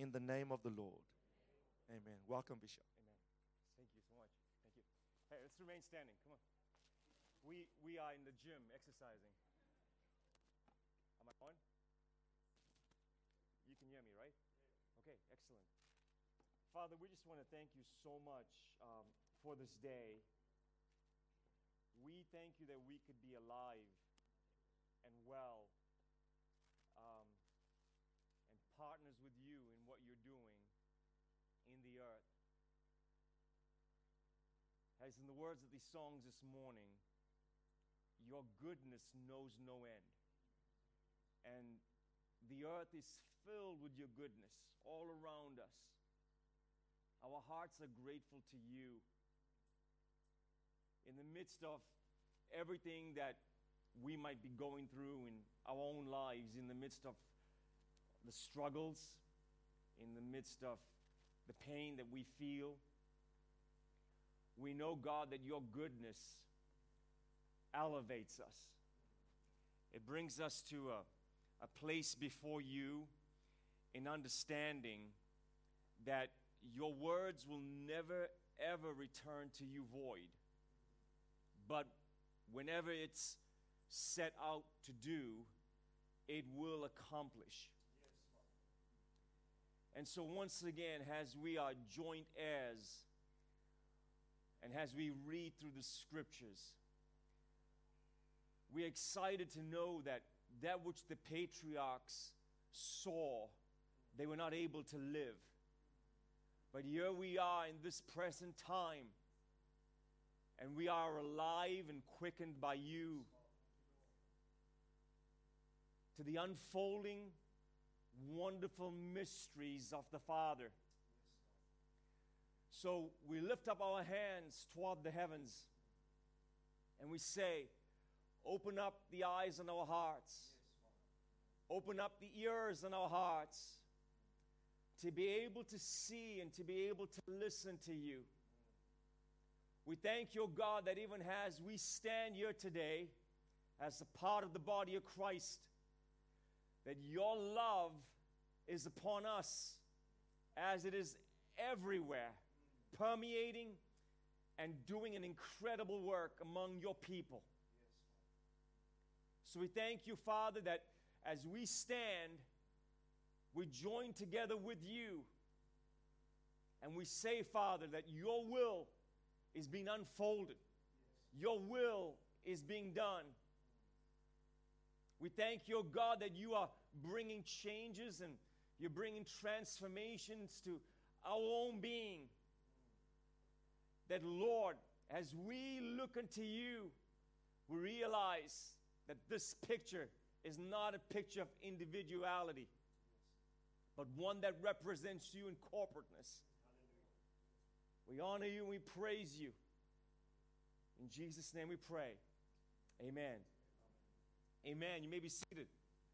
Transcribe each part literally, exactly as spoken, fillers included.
in the name of the Lord. Amen. Welcome, Bishop. Amen. Thank you so much. Thank you. Hey, let's remain standing. Come on. We we are in the gym exercising. Am I on? You can hear me, right? Okay, excellent. Father, we just want to thank you so much um, for this day. We thank you that we could be alive and well um, and partners with you in what you're doing in the earth. As in the words of these songs this morning, your goodness knows no end. And the earth is filled with your goodness all around us. Our hearts are grateful to you. In the midst of everything that we might be going through in our own lives, in the midst of the struggles, in the midst of the pain that we feel, we know, God, that your goodness elevates us. It brings us to a, a place before you in understanding that your words will never, ever return to you void. But whenever it's set out to do, it will accomplish. Yes, and so once again, as we are joint heirs, and as we read through the scriptures, we're excited to know that that which the patriarchs saw, they were not able to live. But here we are in this present time, and we are alive and quickened by you to the unfolding, wonderful mysteries of the Father. So we lift up our hands toward the heavens, and we say, open up the eyes in our hearts. Open up the ears in our hearts to be able to see and to be able to listen to you. We thank you, God, that even as we stand here today as a part of the body of Christ, that your love is upon us as it is everywhere, permeating and doing an incredible work among your people. So we thank you, Father, that as we stand, we join together with you, and we say, Father, that your will is being unfolded. Your will is being done. We thank you, God, that you are bringing changes and you're bringing transformations to our own being. That, Lord, as we look unto you, we realize that this picture is not a picture of individuality, but one that represents you in corporateness. We honor you and we praise you. In Jesus' name we pray. Amen. Amen. You may be seated.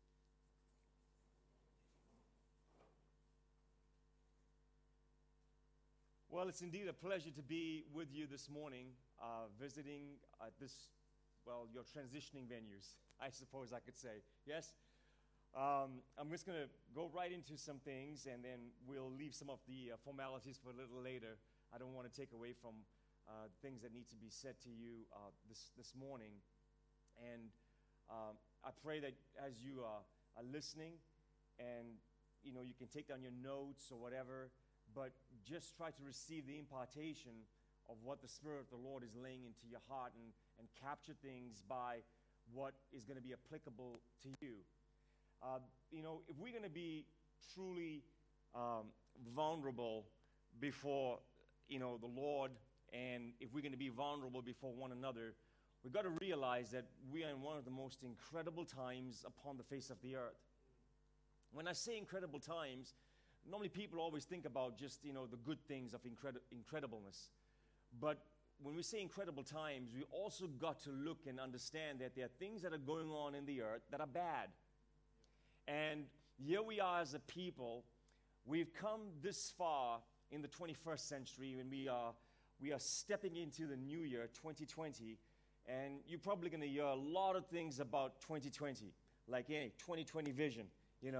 Well, it's indeed a pleasure to be with you this morning, uh, visiting at this, well, your transitioning venues, I suppose I could say. Yes? Um, I'm just going to go right into some things, and then we'll leave some of the uh, formalities for a little later. I don't want to take away from uh, things that need to be said to you uh, this, this morning. And um, I pray that as you uh, are listening, and you know, you can take down your notes or whatever, but just try to receive the impartation of what the Spirit of the Lord is laying into your heart, and, and capture things by what is going to be applicable to you. Uh, you know, if we're going to be truly um, vulnerable before, you know, the Lord, and if we're going to be vulnerable before one another, we've got to realize that we are in one of the most incredible times upon the face of the earth. When I say incredible times, normally people always think about just, you know, the good things of incredi- incredibleness. But when we say incredible times, we also got to look and understand that there are things that are going on in the earth that are bad. And here we are as a people, we've come this far in the twenty-first century, and we are, we are stepping into the new year, twenty twenty, and you're probably going to hear a lot of things about twenty twenty, like, hey, twenty twenty vision, you know,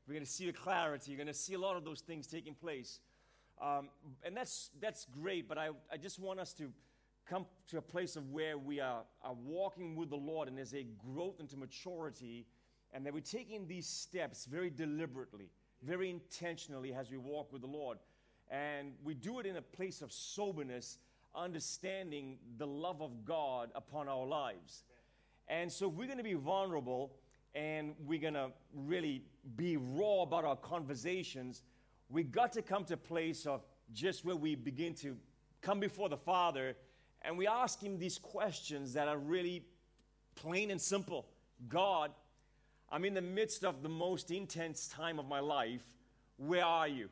We're going to see the clarity. You're going to see a lot of those things taking place. Um, and that's, that's great, but I, I just want us to come to a place of where we are, are walking with the Lord, and there's a growth into maturity, and that we're taking these steps very deliberately, very intentionally as we walk with the Lord. And we do it in a place of soberness, understanding the love of God upon our lives. And so if we're going to be vulnerable and we're going to really be raw about our conversations, we got to come to a place of just where we begin to come before the Father and we ask Him these questions that are really plain and simple. God, I'm in the midst of the most intense time of my life. Where are you?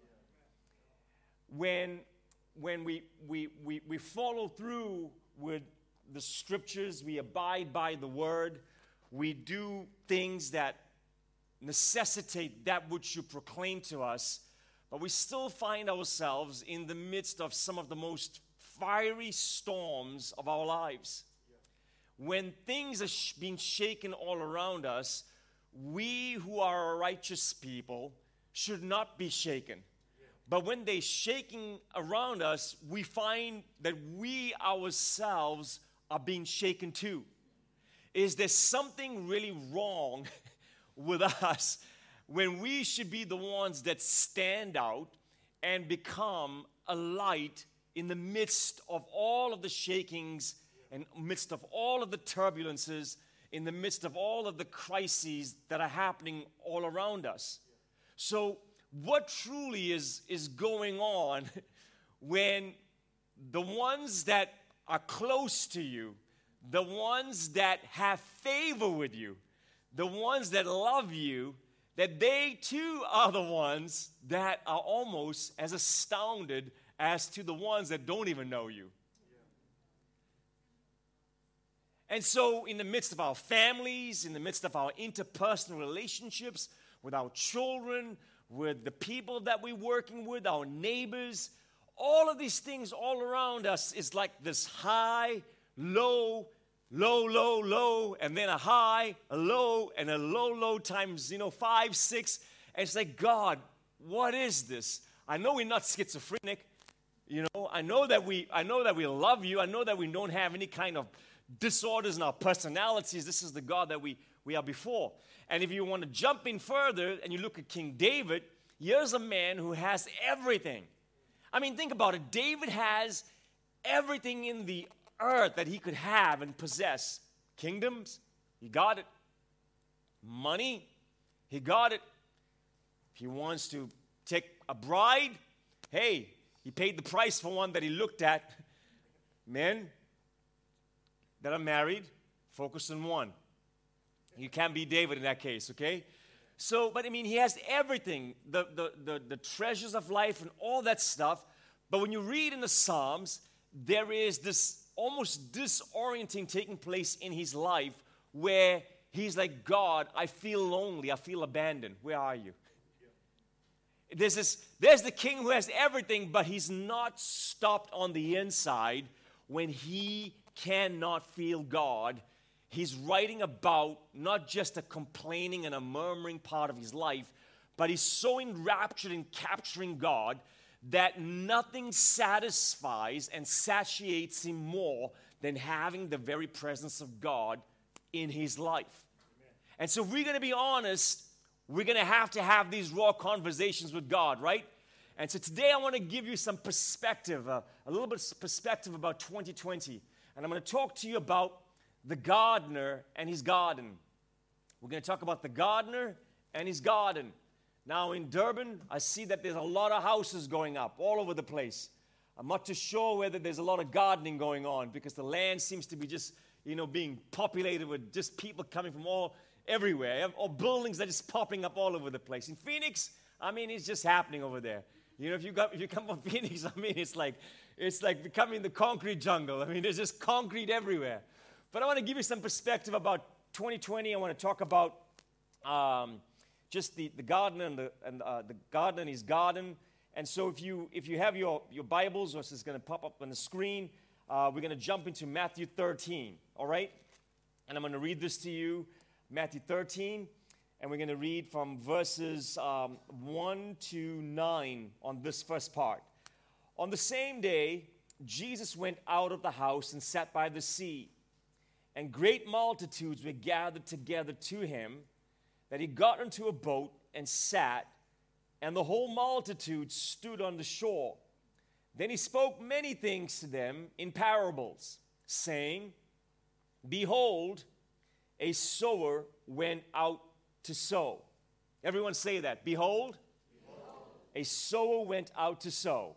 When, when we, we, we, we follow through with the Scriptures, we abide by the Word, we do things that necessitate that which you proclaim to us, but we still find ourselves in the midst of some of the most fiery storms of our lives. When things are sh- being shaken all around us, we who are righteous people should not be shaken. But when they're shaking around us, we find that we ourselves are being shaken too. Is there something really wrong with us when we should be the ones that stand out and become a light in the midst of all of the shakings, and midst of all of the turbulences, in the midst of all of the crises that are happening all around us? So what truly is, is going on when the ones that are close to you, the ones that have favor with you, the ones that love you, that they too are the ones that are almost as astounded as to the ones that don't even know you. And so in the midst of our families, in the midst of our interpersonal relationships with our children, with the people that we're working with, our neighbors, all of these things all around us is like this high, low, low, low, low, and then a high, a low, and a low, low times, you know, five, six. And it's like, God, what is this? I know we're not schizophrenic. You know, I know that we, I know that we love you. I know that we don't have any kind of disorders in our personalities. This is the God that we, we are before. And if you want to jump in further and you look at King David, here's a man who has everything. I mean, think about it. David has everything in the earth that he could have and possess. Kingdoms, he got it. Money, he got it. If he wants to take a bride, hey, he paid the price for one that he looked at. Men that are married, focus on one. You can't be David in that case, okay? So, but I mean, he has everything, the, the, the, the treasures of life and all that stuff. But when you read in the Psalms, there is this almost disorienting taking place in his life where he's like, God, I feel lonely, I feel abandoned. Where are you? There's, this, there's the king who has everything, but he's not stopped on the inside when he cannot feel God. He's writing about not just a complaining and a murmuring part of his life, but he's so enraptured in capturing God that nothing satisfies and satiates him more than having the very presence of God in his life. Amen. And so if we're going to be honest, we're going to have to have these raw conversations with God, right? And so today I want to give you some perspective, uh, a little bit of perspective about twenty twenty. And I'm going to talk to you about the gardener and his garden. We're going to talk about the gardener and his garden. Now in Durban, I see that there's a lot of houses going up all over the place. I'm not too sure whether there's a lot of gardening going on because the land seems to be just, you know, being populated with just people coming from all, everywhere. Or buildings that are just popping up all over the place. In Phoenix, I mean, it's just happening over there. You know, if you, got, if you come from Phoenix, I mean, it's like, it's like becoming the concrete jungle. I mean, there's just concrete everywhere. But I want to give you some perspective about twenty twenty. I want to talk about um, just the, the garden and, the, and uh, the garden and his garden. And so if you if you have your, your Bibles, or it's going to pop up on the screen, uh, we're going to jump into Matthew thirteen, all right? And I'm going to read this to you, Matthew thirteen. and we're going to read from verses um, one to nine on this first part. On the same day, Jesus went out of the house and sat by the sea, and great multitudes were gathered together to him, that he got into a boat and sat, and the whole multitude stood on the shore. Then he spoke many things to them in parables, saying, Behold, a sower went out to sow. Everyone say that. Behold, Behold. a sower went out to sow.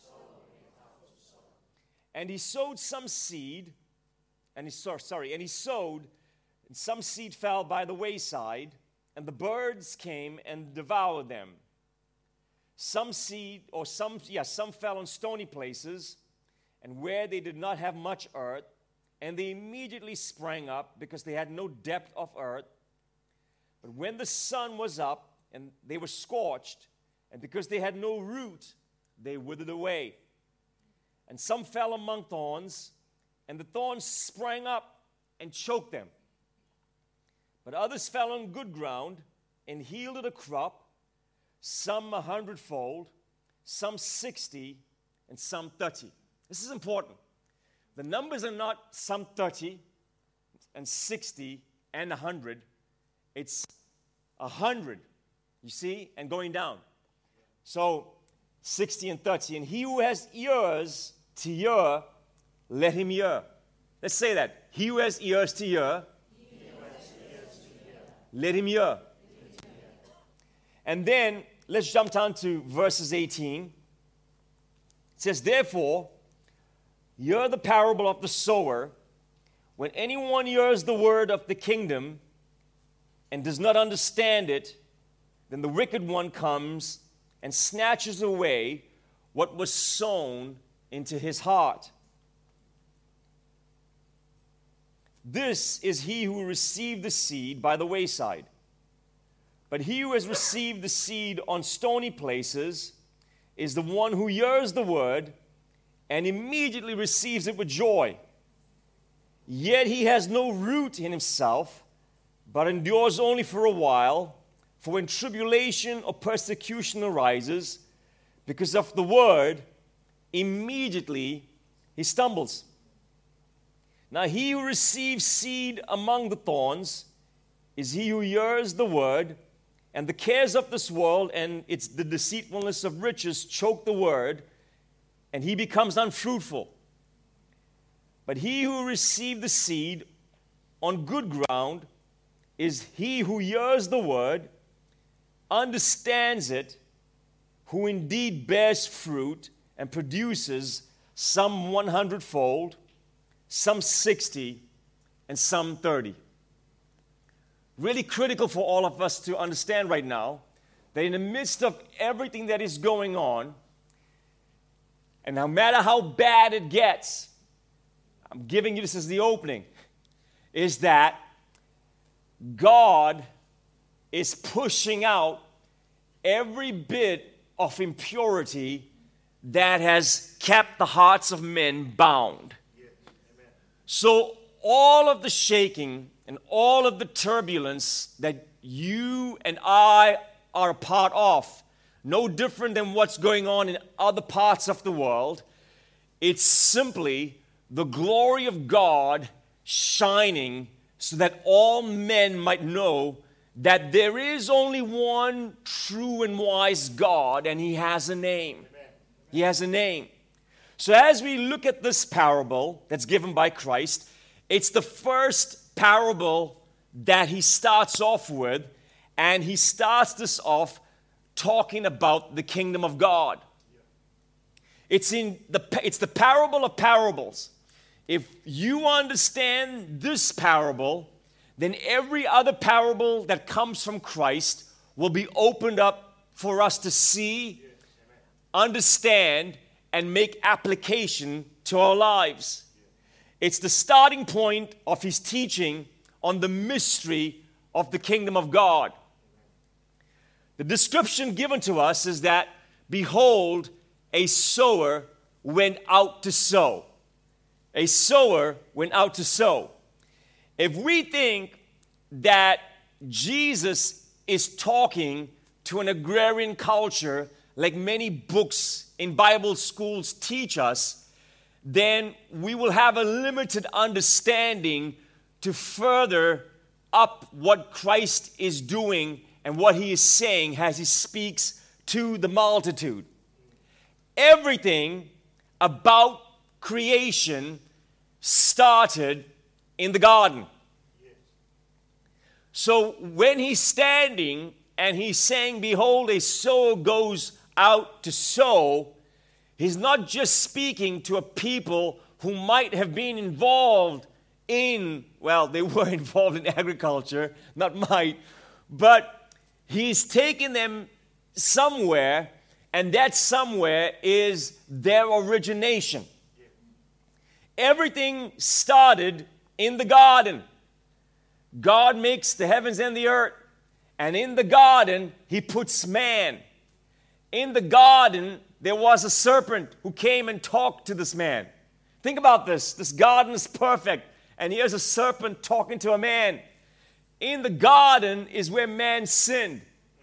And he sowed some seed, and he saw, sorry, and he sowed, and some seed fell by the wayside, and the birds came and devoured them. Some seed, or some, yeah, some fell on stony places, and where they did not have much earth, and they immediately sprang up, because they had no depth of earth. But when the sun was up, and they were scorched, and because they had no root, they withered away. And some fell among thorns, and the thorns sprang up and choked them. But others fell on good ground and yielded a crop, some a hundredfold, some sixty, and some thirty. This is important. The numbers are not some thirty and sixty and a hundred. It's a hundred, you see, and going down. So, sixty and thirty. And he who has ears to hear, let him hear. Let's say that. He who has ears to hear, let him hear. And then, let's jump down to verses eighteen. It says, Therefore, hear the parable of the sower. When anyone hears the word of the kingdom and does not understand it, then the wicked one comes and snatches away what was sown into his heart. This is he who received the seed by the wayside. But he who has received the seed on stony places is the one who hears the word and immediately receives it with joy. Yet he has no root in himself, but endures only for a while. For when tribulation or persecution arises because of the word, immediately he stumbles. Now he who receives seed among the thorns is he who hears the word, and the cares of this world and its the deceitfulness of riches choke the word, and he becomes unfruitful. But he who received the seed on good ground is he who hears the word, understands it, who indeed bears fruit and produces some one hundredfold, some sixty, and some thirty. Really critical for all of us to understand right now that in the midst of everything that is going on, and no matter how bad it gets, I'm giving you this as the opening, is that God is pushing out every bit of impurity that has kept the hearts of men bound. Yeah. So all of the shaking and all of the turbulence that you and I are a part of, no different than what's going on in other parts of the world, it's simply the glory of God shining so that all men might know that there is only one true and wise God, and he has a name. Amen. He has a name. So as we look at this parable that's given by Christ, it's the first parable that he starts off with, and he starts this off talking about the kingdom of God. It's in the it's the parable of parables. If you understand this parable, then every other parable that comes from Christ will be opened up for us to see, understand, and make application to our lives. It's the starting point of his teaching on the mystery of the kingdom of God. The description given to us is that, behold, a sower went out to sow. A sower went out to sow. If we think that Jesus is talking to an agrarian culture, like many books in Bible schools teach us, then we will have a limited understanding to further up what Christ is doing and what he is saying as he speaks to the multitude. Everything about creation started in the garden. So when he's standing and he's saying, behold, a sower goes out to sow, he's not just speaking to a people who might have been involved in, well, they were involved in agriculture, not might, but he's taking them somewhere, and that somewhere is their origination. Everything started in the garden. God makes the heavens and the earth, and in the garden, he puts man. In the garden, there was a serpent who came and talked to this man. Think about this. This garden is perfect, and here's a serpent talking to a man. In the garden is where man sinned.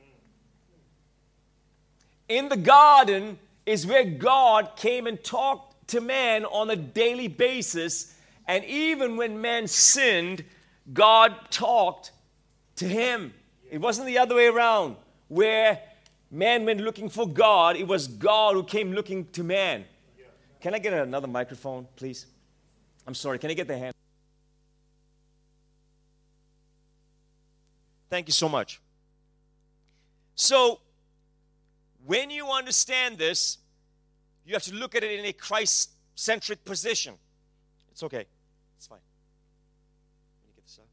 In the garden is where God came and talked to man on a daily basis, and even when man sinned, God talked to him. It wasn't the other way around, where man went looking for God. It was God who came looking to man. Can I get another microphone, please? I'm sorry, can I get the hand? Thank you so much. So, when you understand this, you have to look at it in a Christ-centric position. It's okay. It's fine. Let me get this out.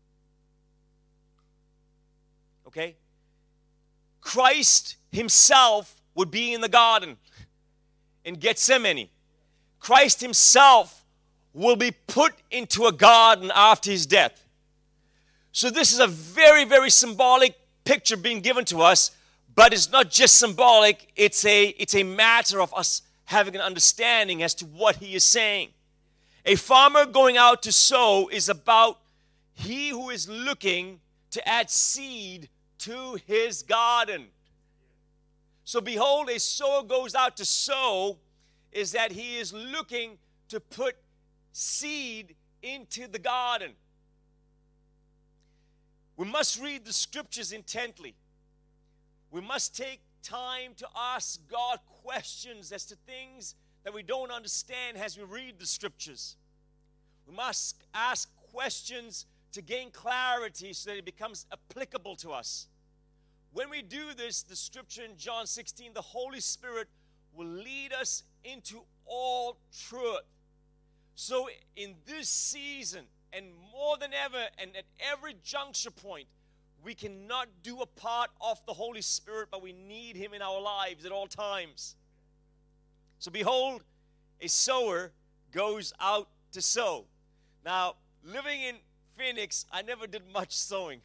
Okay? Christ himself would be in the garden in Gethsemane. Christ himself will be put into a garden after his death. So this is a very, very symbolic picture being given to us, but it's not just symbolic, it's a, it's a matter of us having an understanding as to what he is saying. A farmer going out to sow is about he who is looking to add seed to his garden. So behold, a sower goes out to sow is that he is looking to put seed into the garden. We must read the scriptures intently. We must take time to ask God questions as to things that we don't understand as we read the scriptures. We must ask questions to gain clarity so that it becomes applicable to us. When we do this, the scripture in John sixteen, the Holy Spirit will lead us into all truth. So in this season, and more than ever, and at every juncture point, we cannot do a part of the Holy Spirit, but we need him in our lives at all times. So behold, a sower goes out to sow. Now, living in Phoenix, I never did much sowing.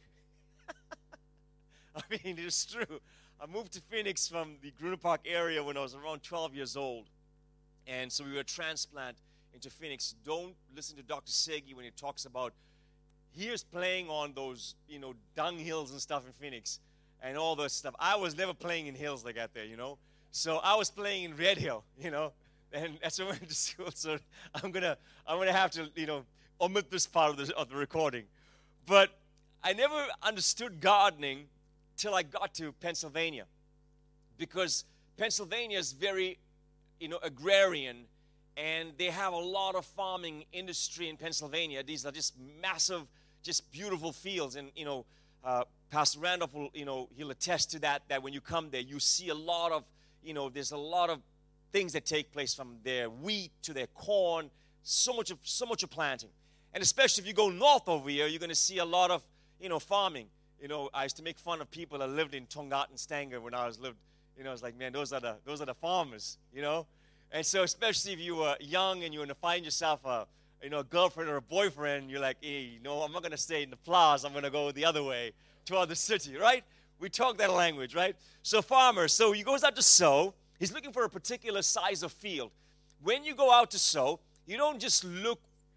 I mean, it's true. I moved to Phoenix from the Gruner Park area when I was around twelve years old. And so we were transplanted into Phoenix. Don't listen to Doctor Segi when he talks about he is playing on those, you know, dung hills and stuff in Phoenix and all this stuff. I was never playing in hills like that there, you know. So I was playing in Red Hill, you know, and that's where I went to school. So I'm gonna, I'm gonna have to, you know, omit this part of the of the recording. But I never understood gardening till I got to Pennsylvania, because Pennsylvania is very, you know, agrarian, and they have a lot of farming industry in Pennsylvania. These are just massive, just beautiful fields, and you know, uh, Pastor Randolph will, you know, he'll attest to that. That when you come there, you see a lot of, you know, there's a lot of things that take place from their wheat to their corn. So much of so much of planting, and especially if you go north over here, you're going to see a lot of, you know, farming. You know, I used to make fun of people that lived in Tongaat and Stanger when I was lived. You know, I was like, man, those are the those are the farmers. You know, and so especially if you were young and you want to find yourself a, you know, a girlfriend or a boyfriend, you're like, hey, you know, I'm not going to stay in the plaza. I'm going to go the other way toward the city, right? We talk that language, right? So farmer, so he goes out to sow. He's looking for a particular size of field. When you go out to sow, you don't just look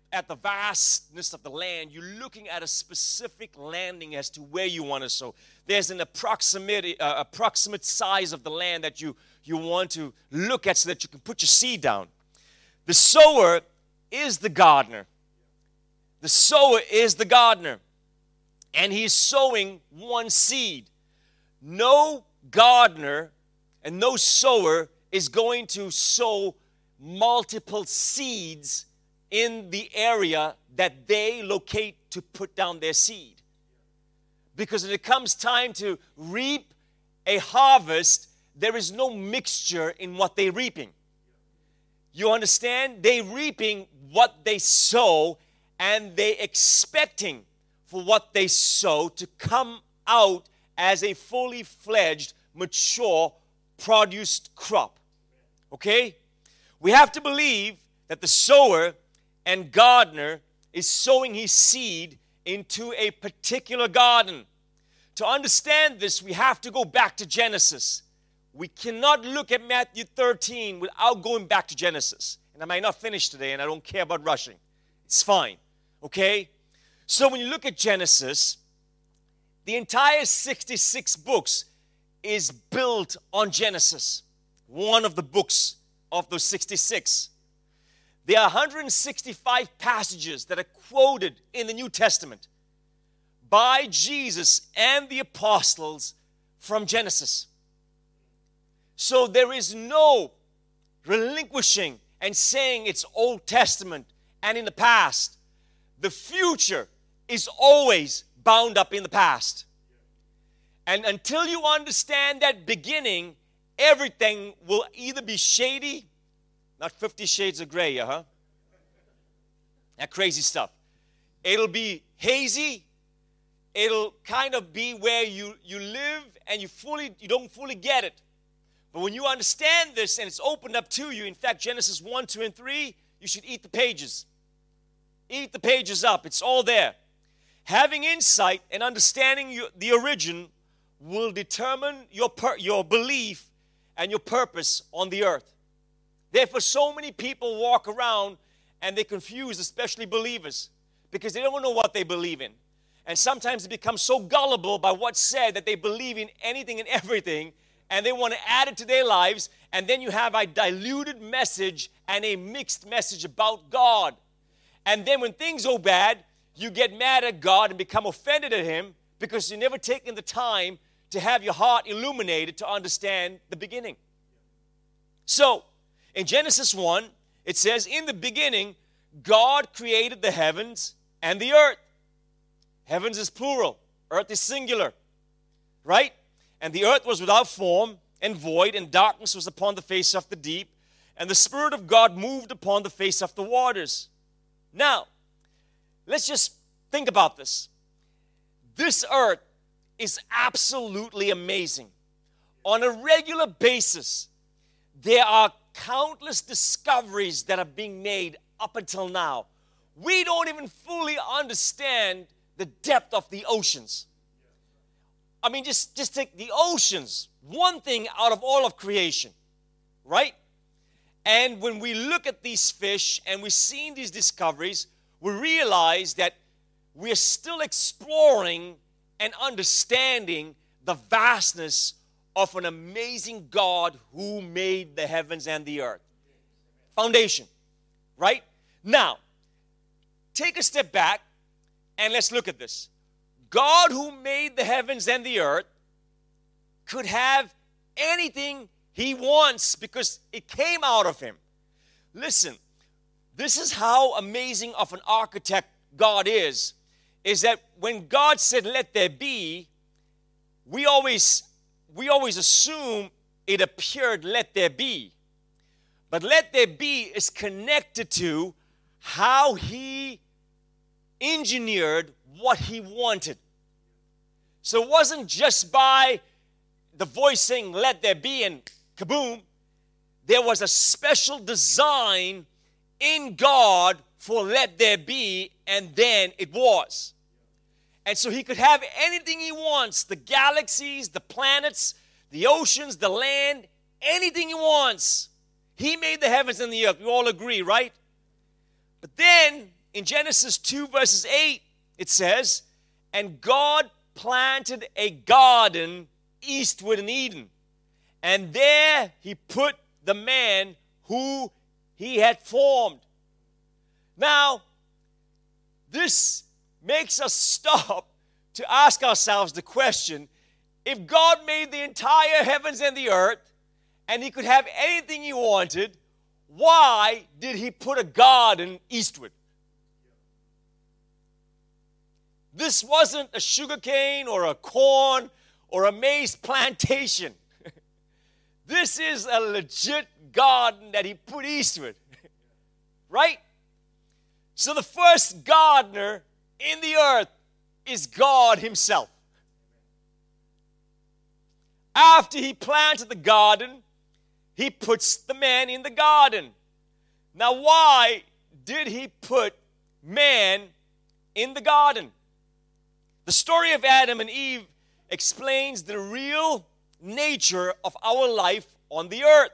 at the vastness of the land, you're looking at a specific landing as to where you want to sow. There's an approximate, uh, approximate size of the land that you, you want to look at so that you can put your seed down. The sower is the gardener. The sower is the gardener. And he's sowing one seed. No gardener and no sower is going to sow multiple seeds in the area that they locate to put down their seed. Because when it comes time to reap a harvest, there is no mixture in what they're reaping. You understand? They're reaping what they sow, and they're expecting for what they sow to come out as a fully fledged, mature, produced crop. Okay? We have to believe that the sower and gardener is sowing his seed into a particular garden. To understand this, we have to go back to Genesis. We cannot look at Matthew thirteen without going back to Genesis. And I might not finish today, and I don't care about rushing. It's fine. Okay? So when you look at Genesis, the entire sixty-six books is built on Genesis, one of the books of those sixty-six. There are one hundred sixty-five passages that are quoted in the New Testament by Jesus and the apostles from Genesis. So there is no relinquishing and saying it's Old Testament and in the past. The future is always bound up in the past. And until you understand that beginning, everything will either be shady, not Fifty Shades of Grey, huh? That crazy stuff. It'll be hazy. It'll kind of be where you, you live and you fully you don't fully get it. But when you understand this and it's opened up to you, in fact, Genesis one, two, and three, you should eat the pages. Eat the pages up. It's all there. Having insight and understanding you, the origin will determine your, per, your belief and your purpose on the earth. Therefore, so many people walk around and they're confused, especially believers, because they don't know what they believe in. And sometimes they become so gullible by what's said that they believe in anything and everything, and they want to add it to their lives, and then you have a diluted message and a mixed message about God. And then when things go bad, you get mad at God and become offended at Him because you've never taken the time to have your heart illuminated to understand the beginning. So, in Genesis one, it says, in the beginning, God created the heavens and the earth. Heavens is plural, earth is singular, right? And the earth was without form and void, and darkness was upon the face of the deep, and the Spirit of God moved upon the face of the waters. Now, let's just think about this. This earth is absolutely amazing. On a regular basis, there are countless discoveries that are being made up until now. We don't even fully understand the depth of the oceans. I mean, just, just take the oceans, one thing out of all of creation, right? And when we look at these fish and we've seen these discoveries, we realize that we're still exploring and understanding the vastness of an amazing God who made the heavens and the earth. Foundation, right? Now, take a step back and let's look at this. God who made the heavens and the earth could have anything He wants because it came out of Him. Listen, this is how amazing of an architect God is, is that when God said, let there be, we always, we always assume it appeared, let there be. But let there be is connected to how He engineered what He wanted. So it wasn't just by the voice saying, let there be, and kaboom. There was a special design in God for let there be, and then it was. And so He could have anything He wants, the galaxies, the planets, the oceans, the land, anything He wants. He made the heavens and the earth. We all agree, right? But then, in Genesis two verses eight, it says, and God planted a garden eastward in Eden, and there he put the man who he had formed. Now, this makes us stop to ask ourselves the question, if God made the entire heavens and the earth, and he could have anything he wanted, why did he put a garden eastward? This wasn't a sugarcane or a corn or a maize plantation. This is a legit garden that he put eastward. Right? So the first gardener in the earth is God himself. After he planted the garden, he puts the man in the garden. Now, why did he put man in the garden? The story of Adam and Eve explains the real nature of our life on the earth.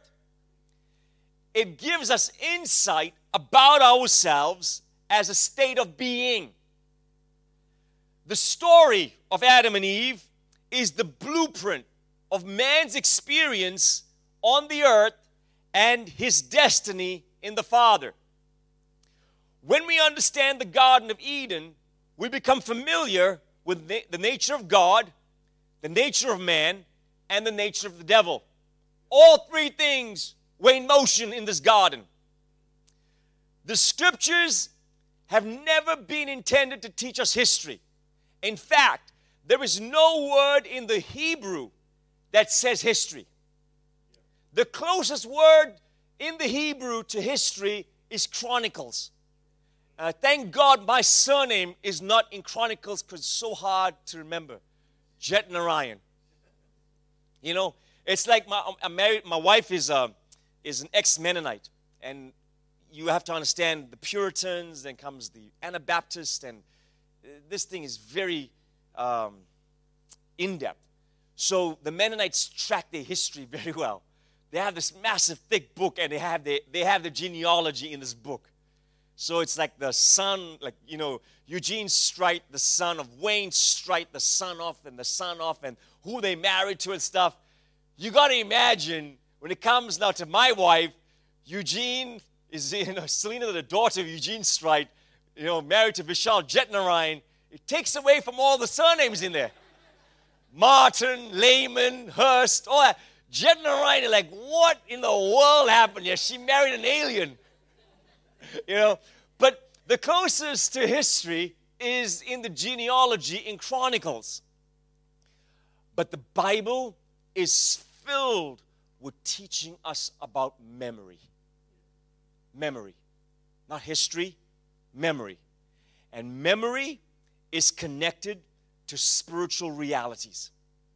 It gives us insight about ourselves as a state of being. The story of Adam and Eve is the blueprint of man's experience on the earth and his destiny in the Father. When we understand the Garden of Eden, we become familiar with na- the nature of God, the nature of man, and the nature of the devil. All three things were in motion in this garden. The scriptures have never been intended to teach us history. In fact, there is no word in the Hebrew that says history. The closest word in the Hebrew to history is Chronicles. Uh, thank God my surname is not in Chronicles because it's so hard to remember. Jet Narayan. You know, it's like my, I'm married, my wife is, uh, is an ex-Mennonite. And you have to understand the Puritans, then comes the Anabaptist, and this thing is very um, in-depth. So the Mennonites track their history very well. They have this massive, thick book, and they have the, they have the genealogy in this book. So it's like the son, like, you know, Eugene Strite, the son of Wayne Strite, the son of, and the son of, and who they married to and stuff. You got to imagine, when it comes now to my wife, Eugene is, you know, Selena, the daughter of Eugene Strite, you know, married to Vishal Jetnarayan. It takes away from all the surnames in there. Martin, Lehman, Hurst, all that. Jetnarayan, like, what in the world happened here? She married an alien. You know, but the closest to history is in the genealogy in Chronicles. But the Bible is filled with teaching us about memory. Memory. Not history, memory. And memory is connected to spiritual realities.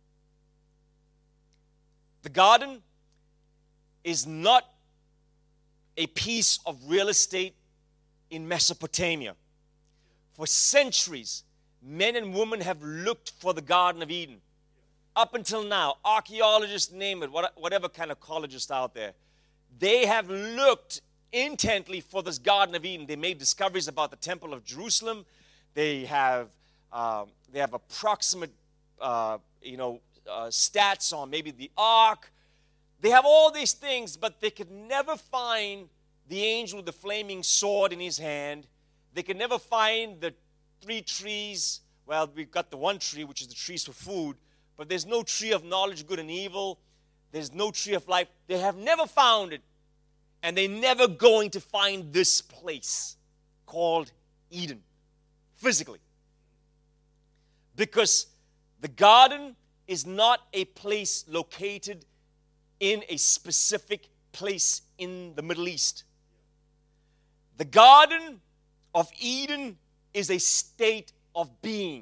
The garden is not a piece of real estate in Mesopotamia. For centuries, men and women have looked for the Garden of Eden. Up until now, archaeologists, name it, whatever kind of collegists out there, they have looked intently for this Garden of Eden. They made discoveries about the Temple of Jerusalem. They have, uh, they have approximate, uh, you know, uh, stats on maybe the Ark. They have all these things, but they could never find the angel with the flaming sword in his hand. They could never find the three trees. Well, we've got the one tree, which is the trees for food, but there's no tree of knowledge, good and evil. There's no tree of life. They have never found it, and they're never going to find this place called Eden, physically. Because the garden is not a place located in a specific place in the Middle East. The Garden of Eden is a state of being.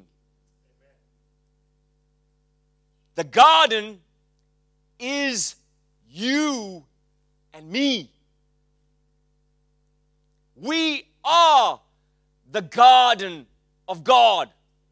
The garden is you and me. We are the garden of God.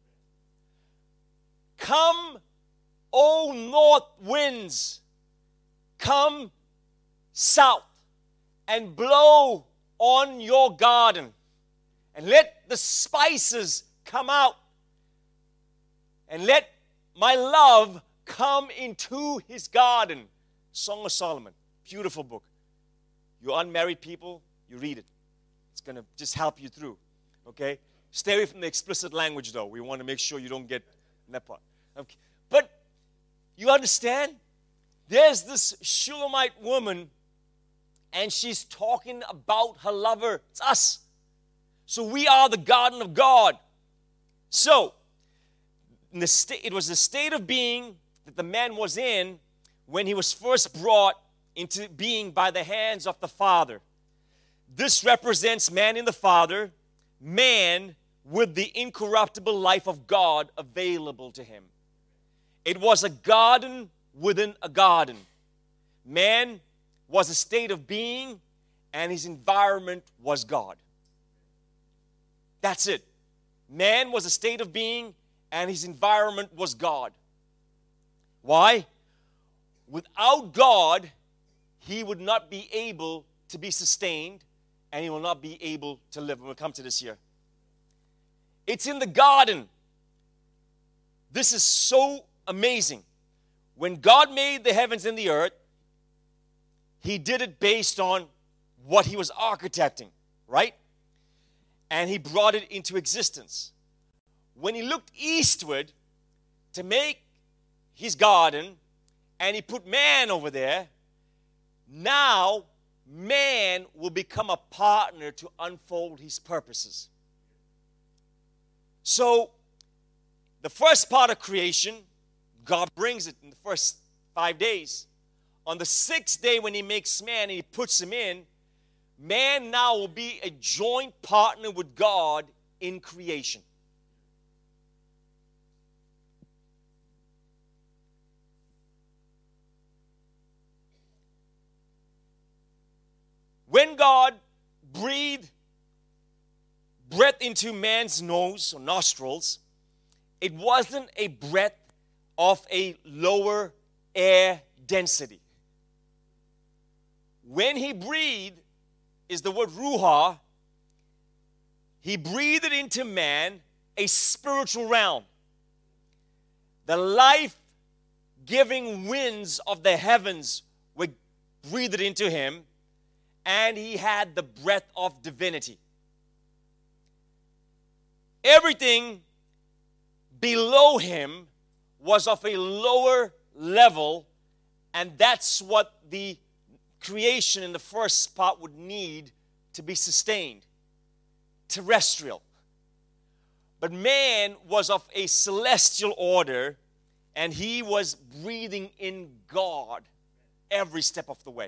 Come, O north winds, come south and blow on your garden and let the spices come out, and let my love come into his garden. Song of Solomon, beautiful book. You unmarried people, you read it. It's going to just help you through, okay? Stay away from the explicit language, though. We want to make sure you don't get that part. Okay. But you understand? There's this Shulamite woman, and she's talking about her lover. It's us. So we are the garden of God. So, in the sta- it was the state of being that the man was in when he was first brought into being by the hands of the Father. This represents man in the Father, man with the incorruptible life of God available to him. It was a garden within a garden. Man was a state of being, and his environment was God. That's it. Man was a state of being, and his environment was God. Why? Without God, he would not be able to be sustained, and he will not be able to live. We'll come to this here. It's in the garden. This is so amazing. When God made the heavens and the earth, he did it based on what he was architecting, right? And he brought it into existence. When he looked eastward to make his garden, and he put man over there, now man will become a partner to unfold his purposes. So, the first part of creation, God brings it in the first five days. On the sixth day, when he makes man and he puts him in, man now will be a joint partner with God in creation. When God breathed breath into man's nose or nostrils, it wasn't a breath of a lower air density. When he breathed, is the word ruha, he breathed into man a spiritual realm. The life-giving winds of the heavens were breathed into him, and he had the breath of divinity. Everything below him was of a lower level, and that's what the creation in the first part would need to be sustained. Terrestrial. But man was of a celestial order, and he was breathing in God every step of the way.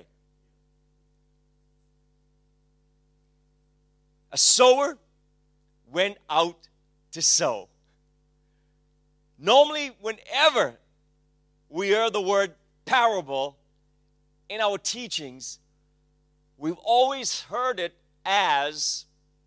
A sower went out to sow. Normally, whenever we hear the word parable in our teachings, we've always heard it as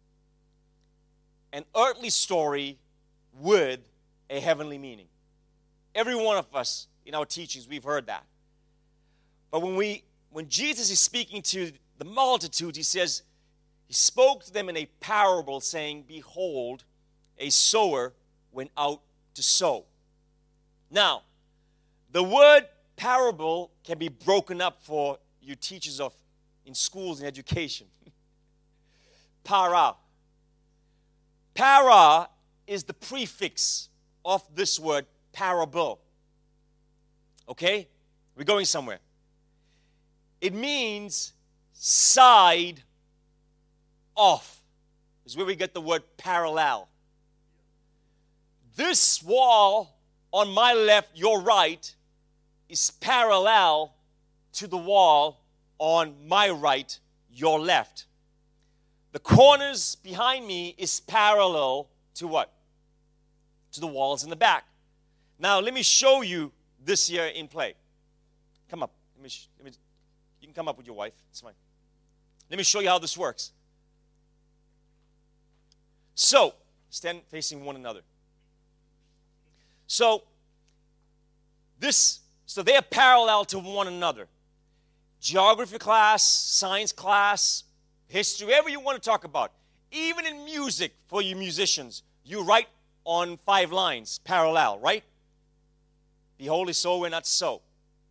an earthly story with a heavenly meaning. Every one of us in our teachings, we've heard that. But when we, when Jesus is speaking to the multitude, he says, he spoke to them in a parable, saying, behold, a sower went out to sow. Now, the word parable can be broken up for you teachers of in schools and education. Para. Para is the prefix of this word parable. Okay? We're going somewhere. It means side off. Is where we get the word parallel. This wall on my left, your right, is parallel to the wall on my right, your left. The corners behind me is parallel to what? To the walls in the back. Now, let me show you this here in play. Come up. Let me, sh- let me, you can come up with your wife. It's fine. Let me show you how this works. So, stand facing one another. So, this, so they are parallel to one another. Geography class, science class, history, whatever you want to talk about. even in music, for you musicians, you write on five lines, parallel, right? Behold is so, we're not so.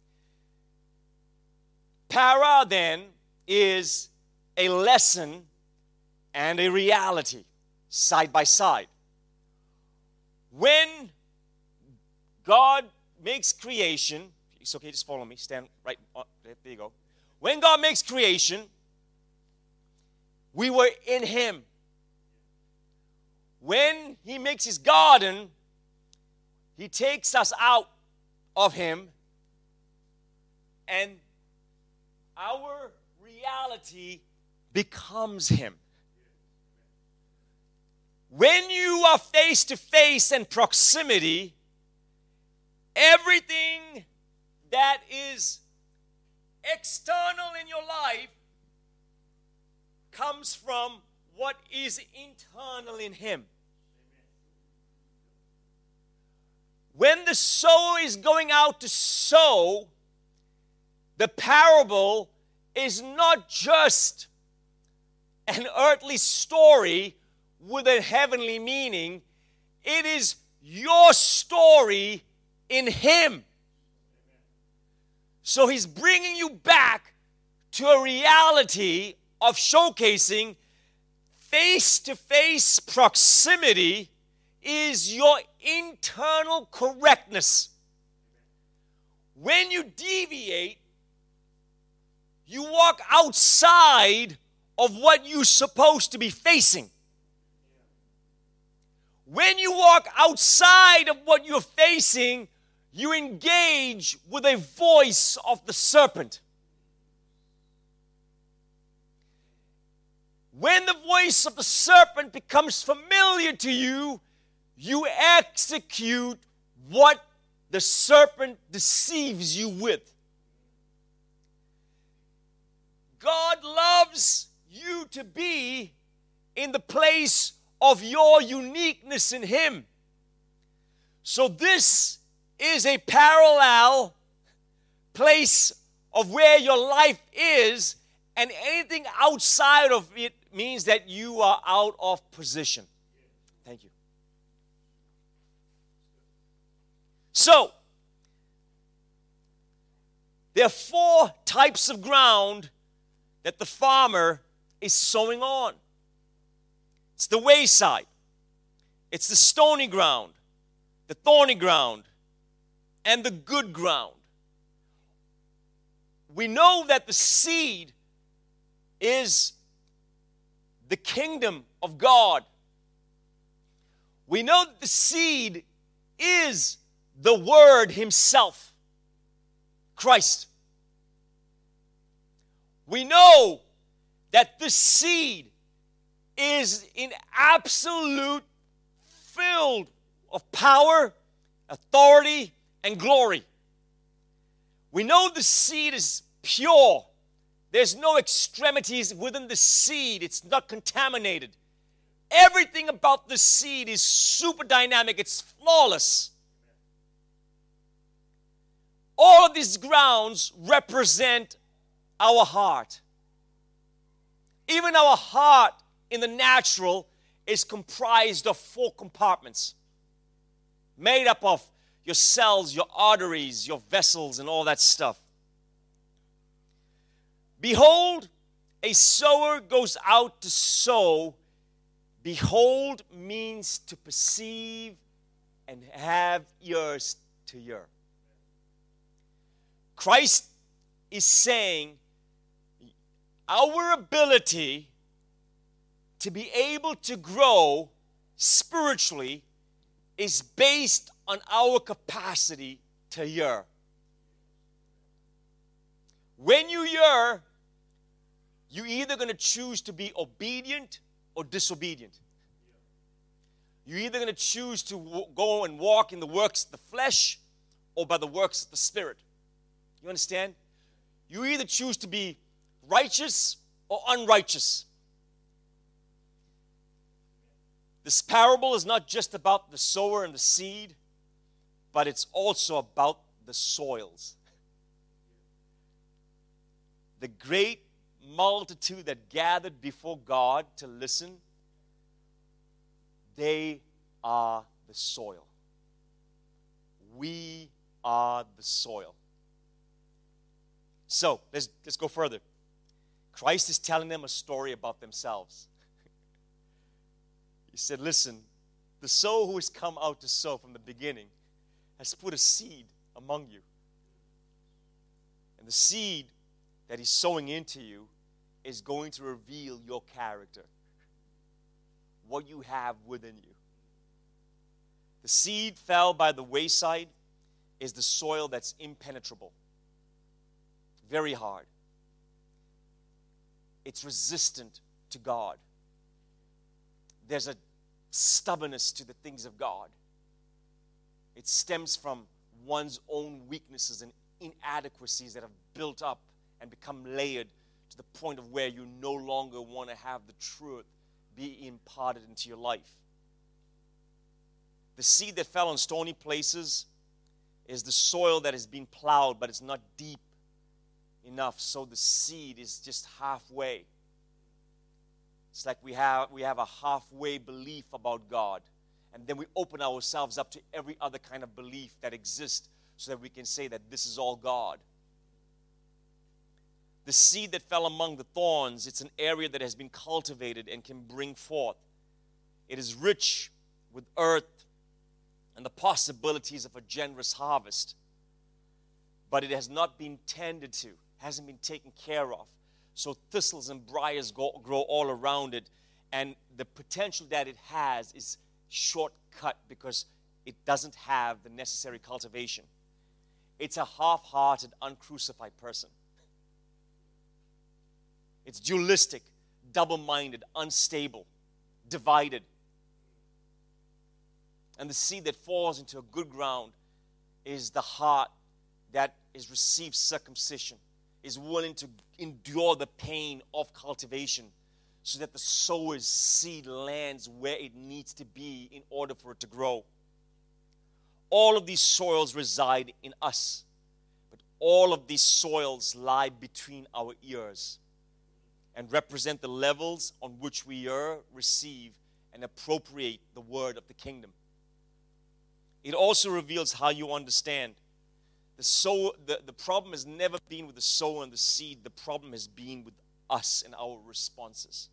Para, then, is a lesson and a reality, side by side. When God makes creation, it's okay, just follow me, stand right, oh, there you go. When God makes creation, we were in Him. When He makes His garden, He takes us out of Him, and our reality becomes Him. When you are face to face and proximity, everything that is external in your life comes from what is internal in Him. When the sower is going out to sow, the parable is not just an earthly story with a heavenly meaning. It is your story in Him. So He's bringing you back to a reality of showcasing face-to-face proximity is your internal correctness. When you deviate, you walk outside of what you're supposed to be facing. When you walk outside of what you're facing, you engage with a voice of the serpent. When the voice of the serpent becomes familiar to you, you execute what the serpent deceives you with. God loves you to be in the place of your uniqueness in Him. So this is a parallel place of where your life is, and anything outside of it means that you are out of position. Thank you. So, there are four types of ground that the farmer is sowing on. It's the wayside. It's the stony ground, the thorny ground, and the good ground. We know that the seed is the kingdom of God. We know that the seed is the Word Himself, Christ. We know that the seed is in absolute filled of power, authority, and glory. We know the seed is pure. There's no extremities within the seed. It's not contaminated. Everything about the seed is super dynamic. It's flawless. All of these grounds represent our heart. Even our heart in the natural is comprised of four compartments, made up of your cells, your arteries, your vessels, and all that stuff. Behold, a sower goes out to sow. Behold means to perceive and have ears to hear. Christ is saying our ability to be able to grow spiritually is based on our capacity to hear. When you hear, you're either going to choose to be obedient or disobedient. You're either going to choose to w- go and walk in the works of the flesh or by the works of the Spirit. You understand? You either choose to be righteous or unrighteous. This parable is not just about the sower and the seed, but it's also about the soils. The great multitude that gathered before God to listen They are the soil. We are the soil. So, let's, let's go further. Christ is telling them a story about themselves. He said, listen, the sower who has come out to sow from the beginning has put a seed among you. And the seed that he's sowing into you is going to reveal your character, what you have within you. The seed fell by the wayside is the soil that's impenetrable, very hard. It's resistant to God. There's a stubbornness to the things of God. It stems from one's own weaknesses and inadequacies that have built up and become layered to the point of where you no longer want to have the truth be imparted into your life. The seed that fell on stony places is the soil that has been plowed, but it's not deep enough, so the seed is just halfway. It's like we have we have a halfway belief about God, and then we open ourselves up to every other kind of belief that exists so that we can say that this is all God. The seed that fell among the thorns, it's an area that has been cultivated and can bring forth. It is rich with earth and the possibilities of a generous harvest, but it has not been tended to, hasn't been taken care of. So thistles and briars go, grow all around it, and the potential that it has is shortcut because it doesn't have the necessary cultivation. It's a half-hearted, uncrucified person. It's dualistic, double-minded, unstable, divided. And the seed that falls into a good ground is the heart that is received circumcision, is willing to endure the pain of cultivation so that the sower's seed lands where it needs to be in order for it to grow. All of these soils reside in us, but all of these soils lie between our ears and represent the levels on which we are, receive, and appropriate the word of the kingdom. It also reveals how you understand. The, sow, the, the problem has never been with the sower and the seed. The problem has been with us and our responses.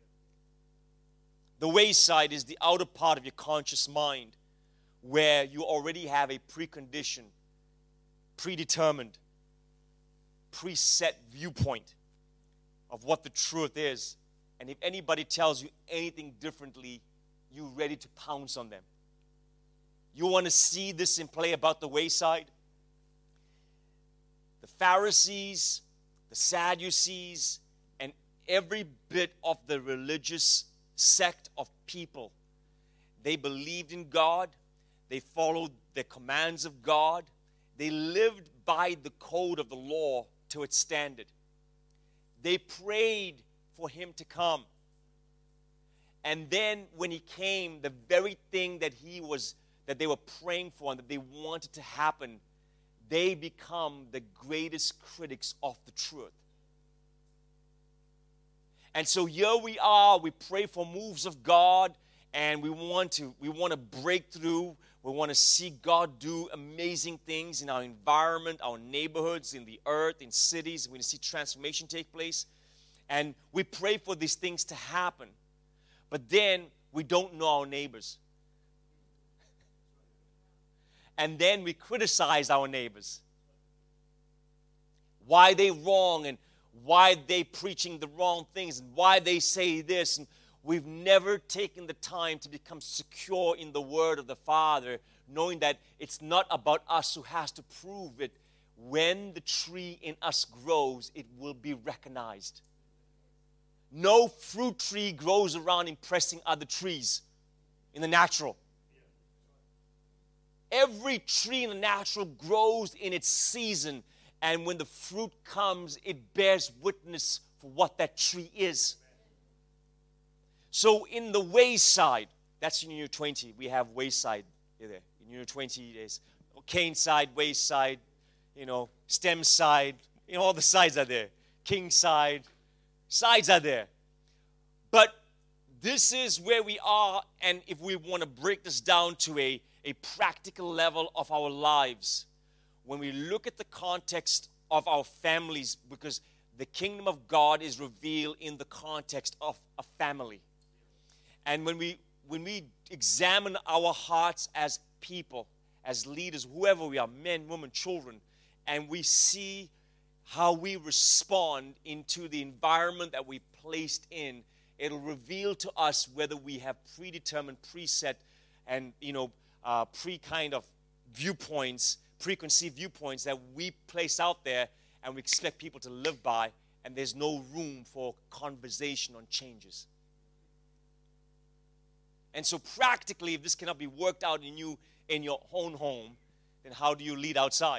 The wayside is the outer part of your conscious mind where you already have a preconditioned, predetermined, preset viewpoint of what the truth is. And if anybody tells you anything differently, you're ready to pounce on them. You want to see this in play about the wayside? The Pharisees, the Sadducees, and every bit of the religious sect of people, they believed in God. They followed the commands of God. They lived by the code of the law to its standard. They prayed for him to come. And then when he came, the very thing that he was that they were praying for and that they wanted to happen, they become the greatest critics of the truth. And so here we are, we pray for moves of God, and we want to we want to break through. We want to see God do amazing things in our environment, our neighborhoods, in the earth, in cities. We want to see transformation take place. And we pray for these things to happen. But then we don't know our neighbors. And then we criticize our neighbors. Why they wrong, and why they preaching the wrong things, and why they say this. And we've never taken the time to become secure in the word of the Father, knowing that it's not about us who has to prove it. When the tree in us grows, it will be recognized. No fruit tree grows around impressing other trees in the natural. Every tree in the natural grows in its season, and when the fruit comes, it bears witness for what that tree is. So in the wayside, that's in Unit twenty, we have wayside there. In Unit twenty, there's cane side, wayside, you know, stem side, you know, all the sides are there. King side, sides are there. But this is where we are, and if we want to break this down to a, a practical level of our lives, when we look at the context of our families, because the kingdom of God is revealed in the context of a family. And when we when we examine our hearts as people, as leaders, whoever we are, men, women, children, and we see how we respond into the environment that we placed in, it'll reveal to us whether we have predetermined, preset, and you know, uh, pre kind of viewpoints, preconceived viewpoints that we place out there, and we expect people to live by, and there's no room for conversation on changes. And so practically, if this cannot be worked out in you in your own home, then how do you lead outside?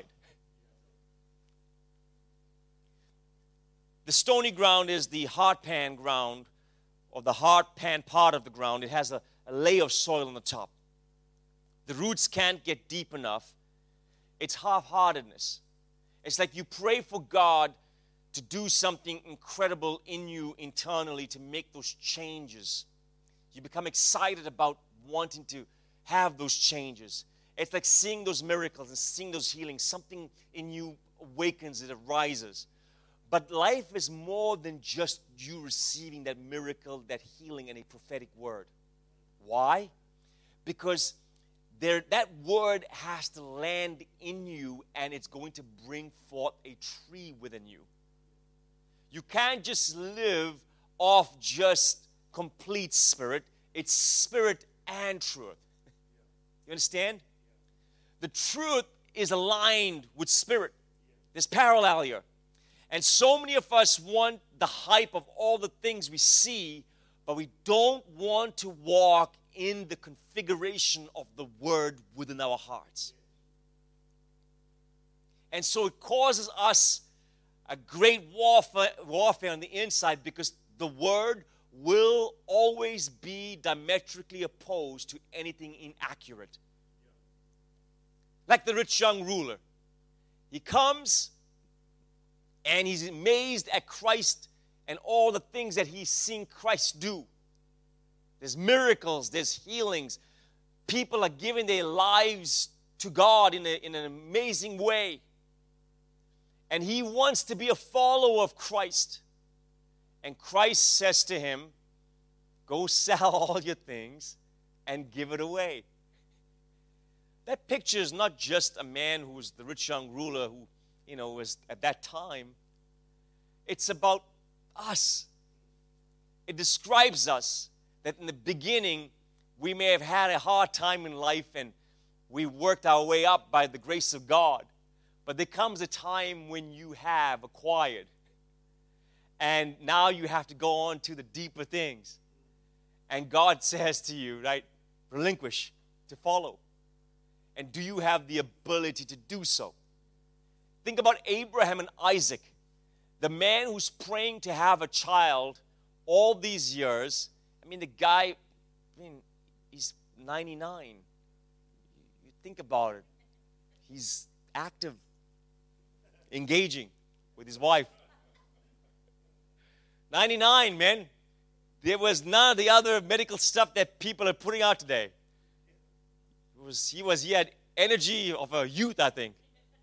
The stony ground is the hard pan ground, or the hard pan part of the ground. It has a, a layer of soil on the top. The roots can't get deep enough. It's half-heartedness. It's like you pray for God to do something incredible in you internally to make those changes. You become excited about wanting to have those changes. It's like seeing those miracles and seeing those healings. Something in you awakens, it arises. But life is more than just you receiving that miracle, that healing, and a prophetic word. Why? Because there, that word has to land in you, and it's going to bring forth a tree within you. You can't just live off just complete spirit. It's spirit and truth. You understand? The truth is aligned with spirit. There's parallel here. And so many of us want the hype of all the things we see, but we don't want to walk in the configuration of the word within our hearts. And so it causes us a great warfare, warfare on the inside, because the word will always be diametrically opposed to anything inaccurate. Like the rich young ruler. He comes and he's amazed at Christ and all the things that he's seen Christ do. There's miracles, there's healings. People are giving their lives to God in, a, in an amazing way. And he wants to be a follower of Christ. And Christ says to him, go sell all your things and give it away. That picture is not just a man who was the rich young ruler who, you know, was at that time. It's about us. It describes us that in the beginning, we may have had a hard time in life and we worked our way up by the grace of God. But there comes a time when you have acquired. And now you have to go on to the deeper things. And God says to you, right, relinquish to follow. And do you have the ability to do so? Think about Abraham and Isaac. The man who's praying to have a child all these years. I mean, the guy, I mean, he's ninety-nine. You think about it. He's active, engaging with his wife. ninety-nine, man. There was none of the other medical stuff that people are putting out today. It was, he was, he had energy of a youth, I think.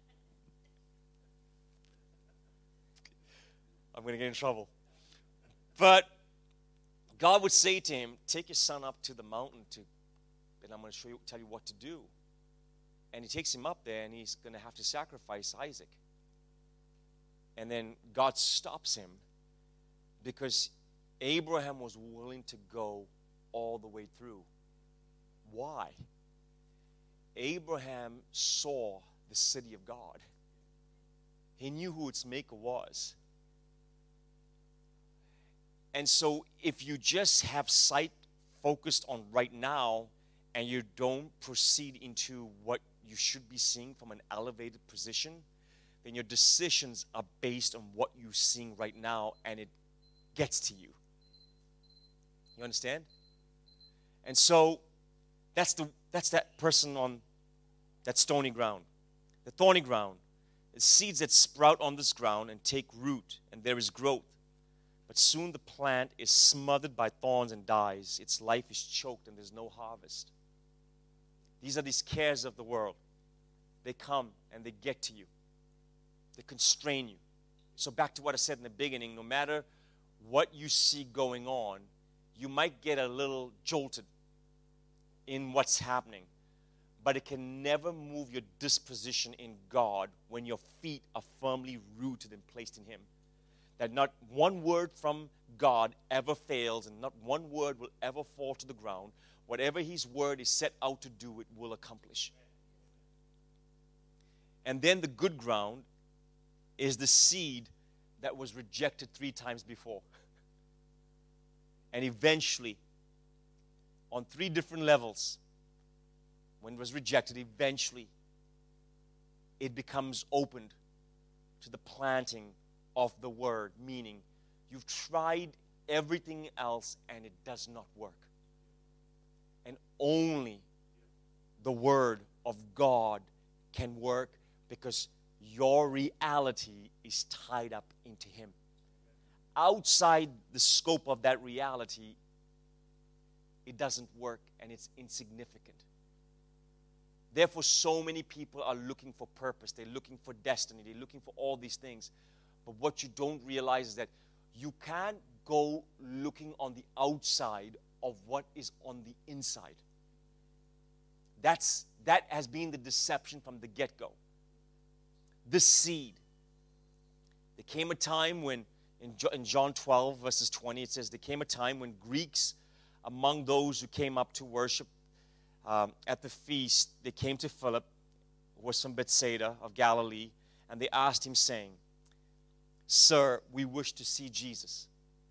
I'm going to get in trouble. But God would say to him, take your son up to the mountain to, and I'm going to show you, tell you what to do. And he takes him up there, and he's going to have to sacrifice Isaac. And then God stops him because Abraham was willing to go all the way through. Why? Abraham saw the city of God. He knew who its maker was. And so if you just have sight focused on right now and you don't proceed into what you should be seeing from an elevated position, then your decisions are based on what you're seeing right now, and it gets to you. You understand? And so that's the that's that person on that stony ground. The thorny ground is seeds that sprout on this ground and take root, and there is growth. But soon the plant is smothered by thorns and dies. Its life is choked and there's no harvest. These are these cares of the world. They come and they get to you. They constrain you. So back to what I said in the beginning, no matter what you see going on, you might get a little jolted in what's happening, but it can never move your disposition in God when your feet are firmly rooted and placed in Him. That not one word from God ever fails and not one word will ever fall to the ground. Whatever His word is set out to do, it will accomplish. And then the good ground is the seed that was rejected three times before. And eventually, on three different levels, when it was rejected, eventually it becomes opened to the planting of the word, meaning you've tried everything else and it does not work. And only the word of God can work because your reality is tied up into Him. Outside the scope of that reality, it doesn't work and it's insignificant. Therefore, so many people are looking for purpose. They're looking for destiny. They're looking for all these things. But what you don't realize is that you can't go looking on the outside of what is on the inside. That's, that has been the deception from the get-go. The seed. There came a time when, in, in John twelve, verses twenty, it says, there came a time when Greeks, among those who came up to worship um, at the feast, they came to Philip, who was from Bethsaida of Galilee, and they asked him, saying, Sir, we wish to see Jesus.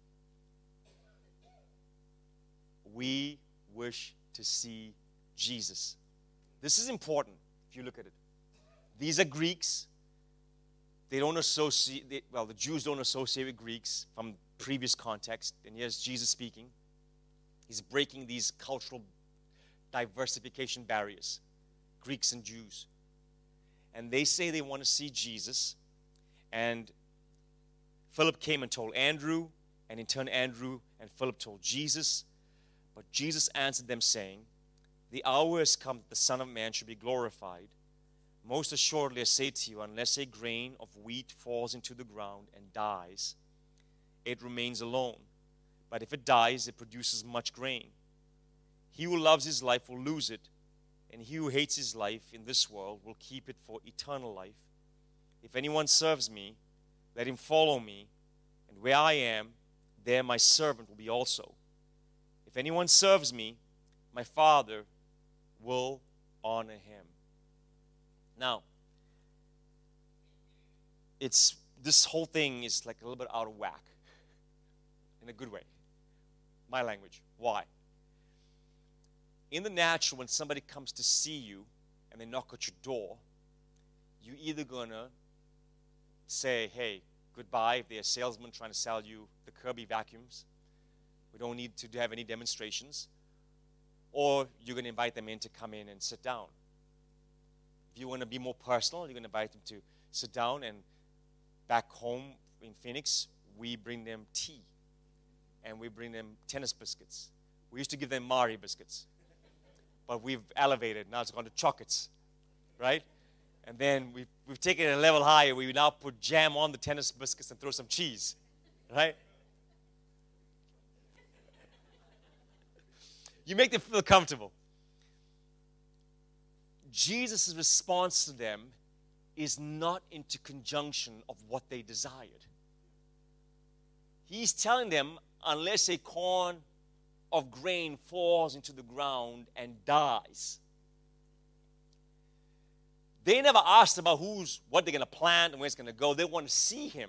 We wish to see Jesus. This is important if you look at it. These are Greeks. They don't associate, they, well, the Jews don't associate with Greeks from previous context. And here's Jesus speaking. He's breaking these cultural diversification barriers, Greeks and Jews. And they say they want to see Jesus. And Philip came and told Andrew, and in turn Andrew and Philip told Jesus. But Jesus answered them, saying, the hour has come that the Son of Man should be glorified. Most assuredly I say to you, unless a grain of wheat falls into the ground and dies, it remains alone. But if it dies, it produces much grain. He who loves his life will lose it, and he who hates his life in this world will keep it for eternal life. If anyone serves me, let him follow me, and where I am, there my servant will be also. If anyone serves me, my Father will honor him. Now, it's this whole thing is like a little bit out of whack, in a good way. My language. Why? In the natural, when somebody comes to see you and they knock at your door, you're either going to say, hey, goodbye, if they're a salesman trying to sell you the Kirby vacuums. We don't need to have any demonstrations. Or you're going to invite them in to come in and sit down. If you want to be more personal, you're going to invite them to sit down, and back home in Phoenix, we bring them tea. And we bring them tennis biscuits. We used to give them Mari biscuits. But we've elevated. Now it's gone to chocolates. Right? And then we've, we've taken it a level higher. We now put jam on the tennis biscuits and throw some cheese. Right? You make them feel comfortable. Jesus' response to them is not into conjunction of what they desired. He's telling them, unless a corn of grain falls into the ground and dies. They never asked about who's, what they're going to plant and where it's going to go. They want to see him.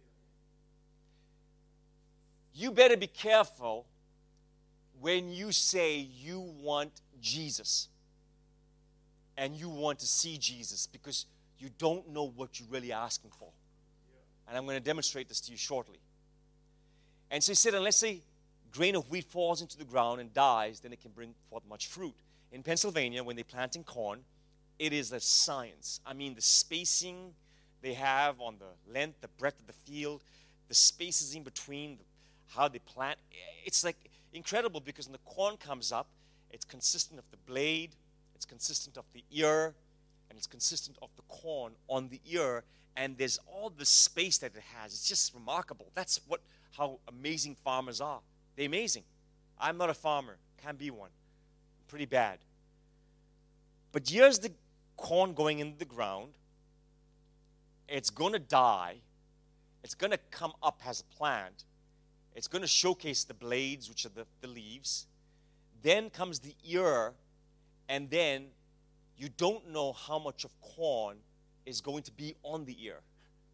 You better be careful when you say you want Jesus and you want to see Jesus, because you don't know what you're really asking for. And I'm going to demonstrate this to you shortly. And so he said, unless a grain of wheat falls into the ground and dies, then it can bring forth much fruit. In Pennsylvania, when they're planting corn, it is a science. I mean, the spacing they have on the length, the breadth of the field, the spaces in between, how they plant. It's like incredible because when the corn comes up, it's consistent of the blade, it's consistent of the ear, and it's consistent of the corn on the ear, and there's all the space that it has. It's just remarkable. That's what how amazing farmers are. They're amazing. I'm not a farmer. Can't be one. Pretty bad. But here's the corn going in the ground. It's going to die. It's going to come up as a plant. It's going to showcase the blades, which are the, the leaves. Then comes the ear, and then you don't know how much of corn is going to be on the ear.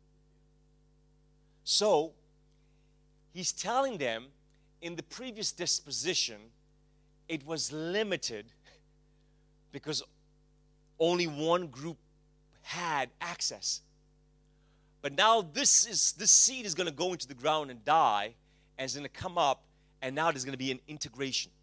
So, he's telling them, in the previous disposition, it was limited because only one group had access. But now this is this seed is going to go into the ground and die, and it's going to come up, and now there's going to be an integration.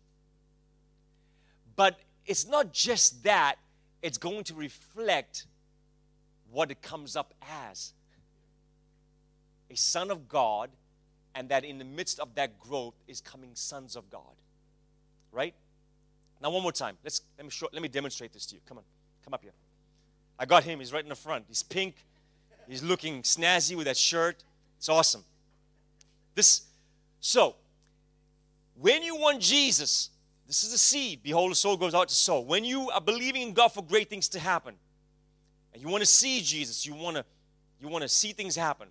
But it's not just that, it's going to reflect what it comes up as. A son of God, and that in the midst of that growth is coming sons of God. Right? Now one more time. Let's let me show, let me demonstrate this to you. Come on. Come up here. I got him. He's right in the front. He's pink. He's looking snazzy with that shirt. It's awesome. This so when you want Jesus, this is the seed. Behold, the soul goes out to sow. When you are believing in God for great things to happen, and you want to see Jesus, you want to you want to see things happen.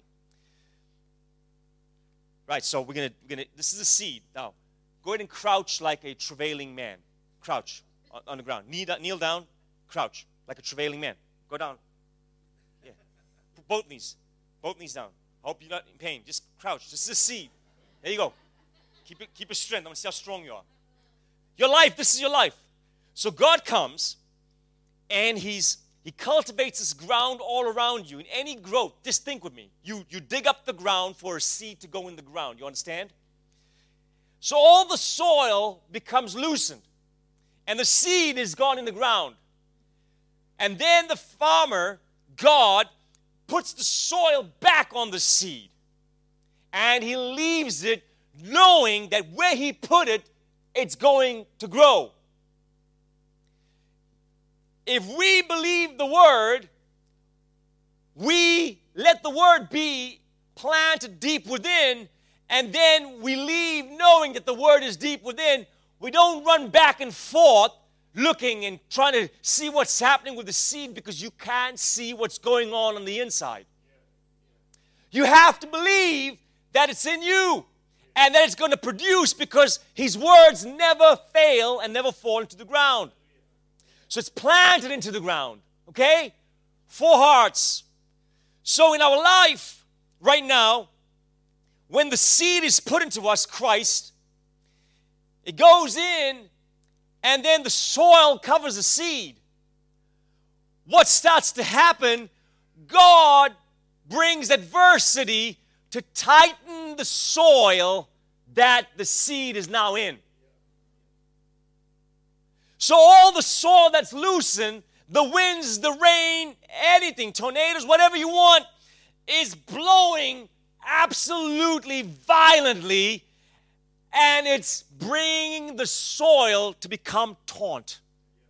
Right, so we're gonna we're gonna this is the seed. Now, go ahead and crouch like a travailing man. Crouch on, on the ground. Kneel, kneel down, crouch like a travailing man. Go down. Yeah. Put both knees. Both knees down. I hope you're not in pain. Just crouch. This is a seed. There you go. Keep it, keep your strength. I want to see how strong you are. Your life, this is your life. So God comes and He's He cultivates this ground all around you. In any growth, just think with me. You, you dig up the ground for a seed to go in the ground. You understand? So all the soil becomes loosened. And the seed is gone in the ground. And then the farmer, God, puts the soil back on the seed. And he leaves it knowing that where he put it, it's going to grow. If we believe the word, we let the word be planted deep within, and then we leave knowing that the word is deep within. We don't run back and forth looking and trying to see what's happening with the seed because you can't see what's going on on the inside. You have to believe that it's in you and that it's going to produce because His words never fail and never fall into the ground. So it's planted into the ground, okay? Four hearts. So in our life right now, when the seed is put into us, Christ, it goes in and then the soil covers the seed. What starts to happen, God brings adversity to tighten the soil that the seed is now in. So all the soil that's loosened, the winds, the rain, anything, tornadoes, whatever you want, is blowing absolutely violently, and it's bringing the soil to become taut.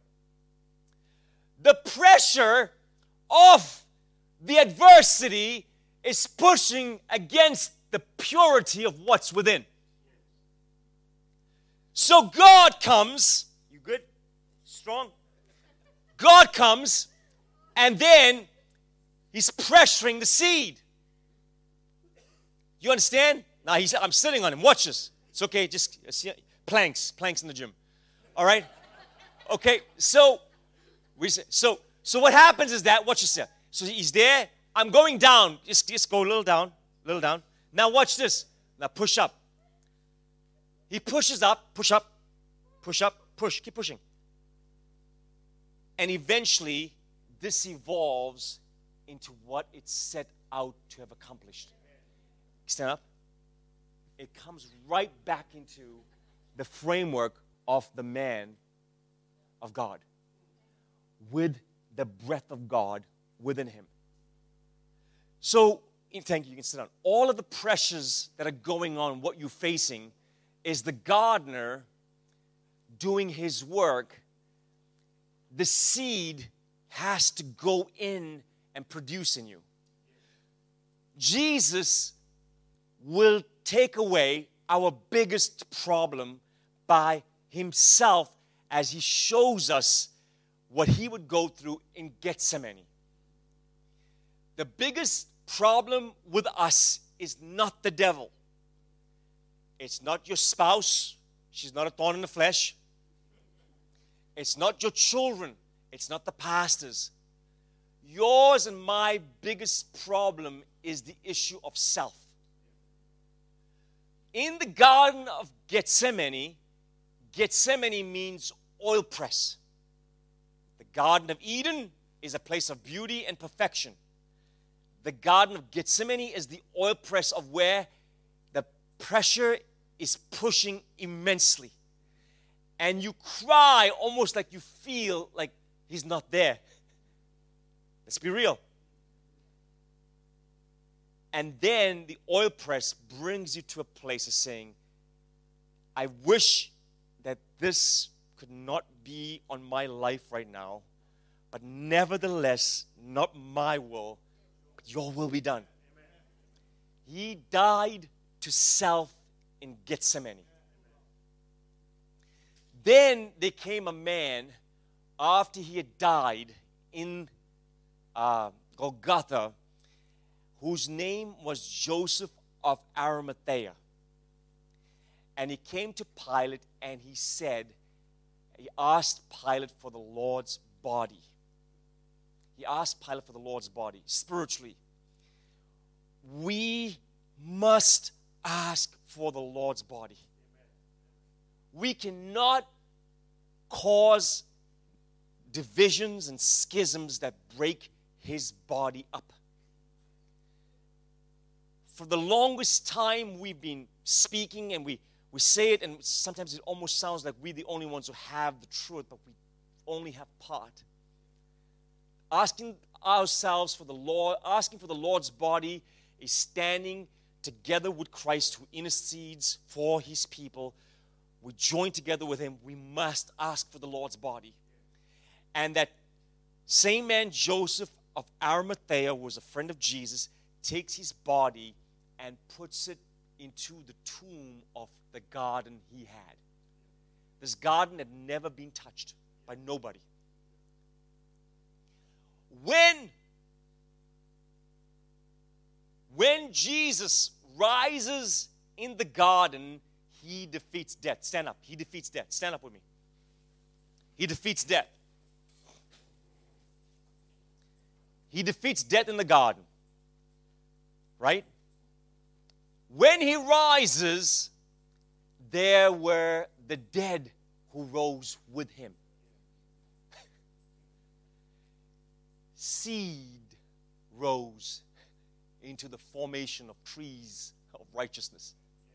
The pressure of the adversity is pushing against the purity of what's within. So God comes. You good? Strong? God comes, and then He's pressuring the seed. You understand? Now he's, I'm sitting on him. Watch this. It's okay. Just see, planks, planks in the gym. All right. Okay. So we so so what happens is that watch this. So he's there. I'm going down. Just just go a little down, a little down. Now watch this. Now push up. He pushes up, push up, push up, push. Keep pushing. And eventually, this evolves into what it's set out to have accomplished. Stand up. It comes right back into the framework of the man of God with the breath of God within him. So thank you, you can sit down. All of the pressures that are going on, what you're facing, is the gardener doing his work. The seed has to go in and produce in you. Jesus will take away our biggest problem by himself as he shows us what he would go through in Gethsemane. The biggest problem with us is not the devil. It's not your spouse. She's not a thorn in the flesh. It's not your children. It's not the pastors. Yours and my biggest problem is the issue of self. In the Garden of Gethsemane, Gethsemane means oil press. The Garden of Eden is a place of beauty and perfection. The Garden of Gethsemane is the oil press of where the pressure is pushing immensely. And you cry almost like you feel like he's not there. Let's be real. And then the oil press brings you to a place of saying, I wish that this could not be on my life right now, but nevertheless, not my will, but your will be done. He died to self in Gethsemane. Then there came a man after he had died in uh, Golgotha, whose name was Joseph of Arimathea. And he came to Pilate and he said, he asked Pilate for the Lord's body. He asked Pilate for the Lord's body, spiritually. We must ask for the Lord's body. We cannot cause divisions and schisms that break his body up. For the longest time, we've been speaking and we, we say it, and sometimes it almost sounds like we're the only ones who have the truth, but we only have part. Asking ourselves for the Lord, asking for the Lord's body is standing together with Christ who intercedes for his people. We join together with him. We must ask for the Lord's body. And that same man, Joseph of Arimathea, who was a friend of Jesus, takes his body and puts it into the tomb of the garden he had. This garden had never been touched by nobody. When, when Jesus rises in the garden, he defeats death. Stand up. He defeats death. Stand up with me. He defeats death. He defeats death in the garden. Right? When he rises, there were the dead who rose with him. Seed rose into the formation of trees of righteousness.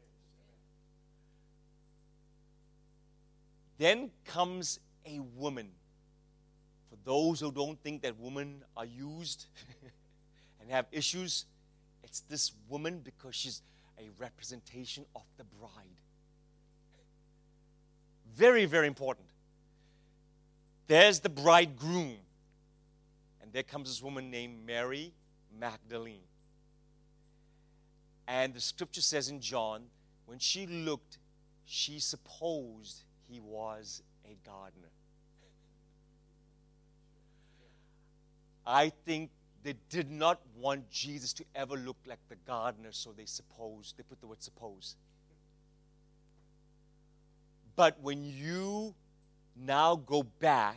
Then comes a woman. For those who don't think that women are used and have issues, it's this woman because she's a representation of the bride. Very, very important. There's the bridegroom. And there comes this woman named Mary Magdalene. And the scripture says in John, when she looked, she supposed he was a gardener. I think they did not want Jesus to ever look like the gardener, so they supposed, they put the word suppose. But when you now go back,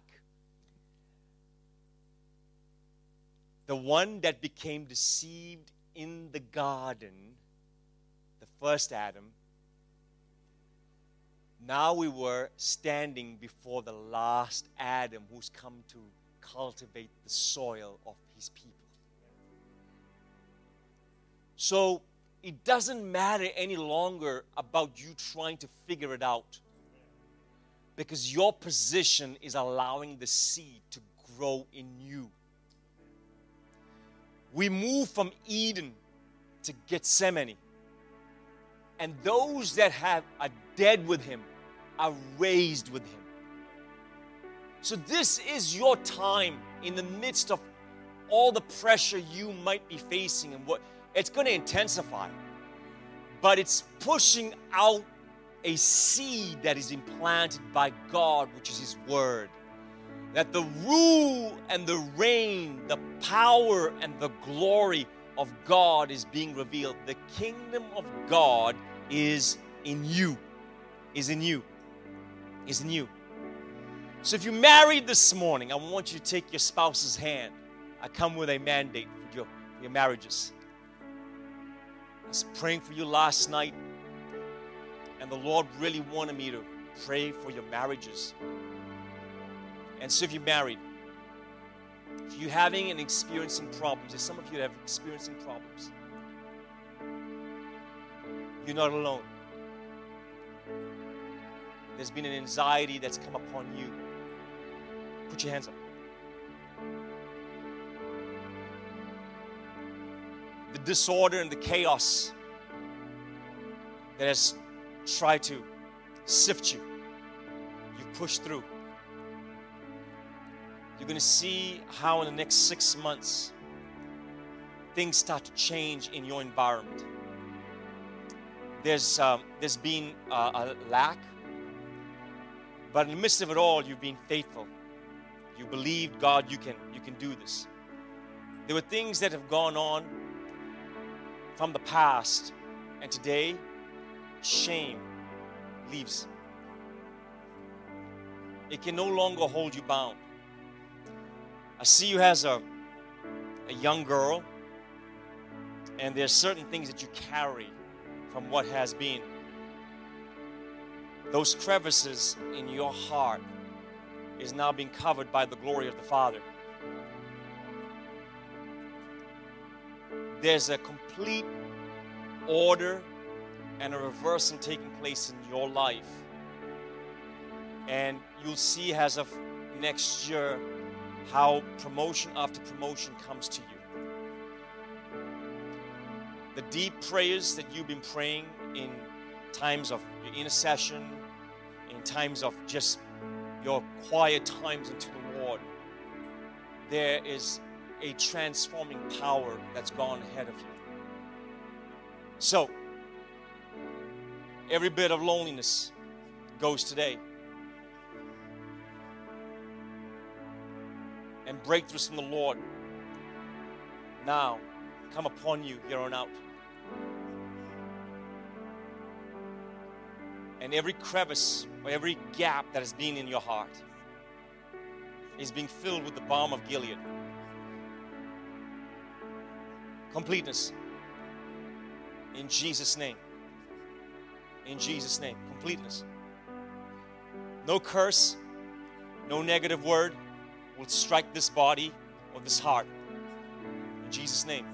the one that became deceived in the garden, the first Adam, now we were standing before the last Adam who's come to cultivate the soil of his people. So it doesn't matter any longer about you trying to figure it out, because your position is allowing the seed to grow in you. We move from Eden to Gethsemane. And those that have are dead with him are raised with him. So this is your time in the midst of all the pressure you might be facing, and what it's going to intensify. But it's pushing out a seed that is implanted by God, which is His Word. That the rule and the reign, the power and the glory of God is being revealed. The kingdom of God is in you, is in you, is in you. So if you're married this morning, I want you to take your spouse's hand. I come with a mandate for your, for your marriages. I was praying for you last night, and the Lord really wanted me to pray for your marriages. And so if you're married, if you're having and experiencing problems, there's some of you that have experiencing problems. You're not alone. There's been an anxiety that's come upon you. Put your hands up. The disorder and the chaos that has tried to sift you, you've pushed through. You're going to see how in the next six months things start to change in your environment. There's, um, there's been uh, a lack, but in the midst of it all, you've been faithful. You believed, God, you can, you can do this. There were things that have gone on from the past, and today, shame leaves. It can no longer hold you bound. I see you as a, a young girl, and there's certain things that you carry from what has been. Those crevices in your heart is now being covered by the glory of the Father. There's a complete order and a reversal taking place in your life. And you'll see as of next year how promotion after promotion comes to you. The deep prayers that you've been praying in times of your intercession, in times of just your quiet times unto the Lord, there is a transforming power that's gone ahead of you. So, every bit of loneliness goes today. And breakthroughs from the Lord now come upon you here on out. And every crevice or every gap that has been in your heart is being filled with the balm of Gilead. Completeness. In Jesus' name. In Jesus' name. Completeness. No curse, no negative word will strike this body or this heart. In Jesus' name.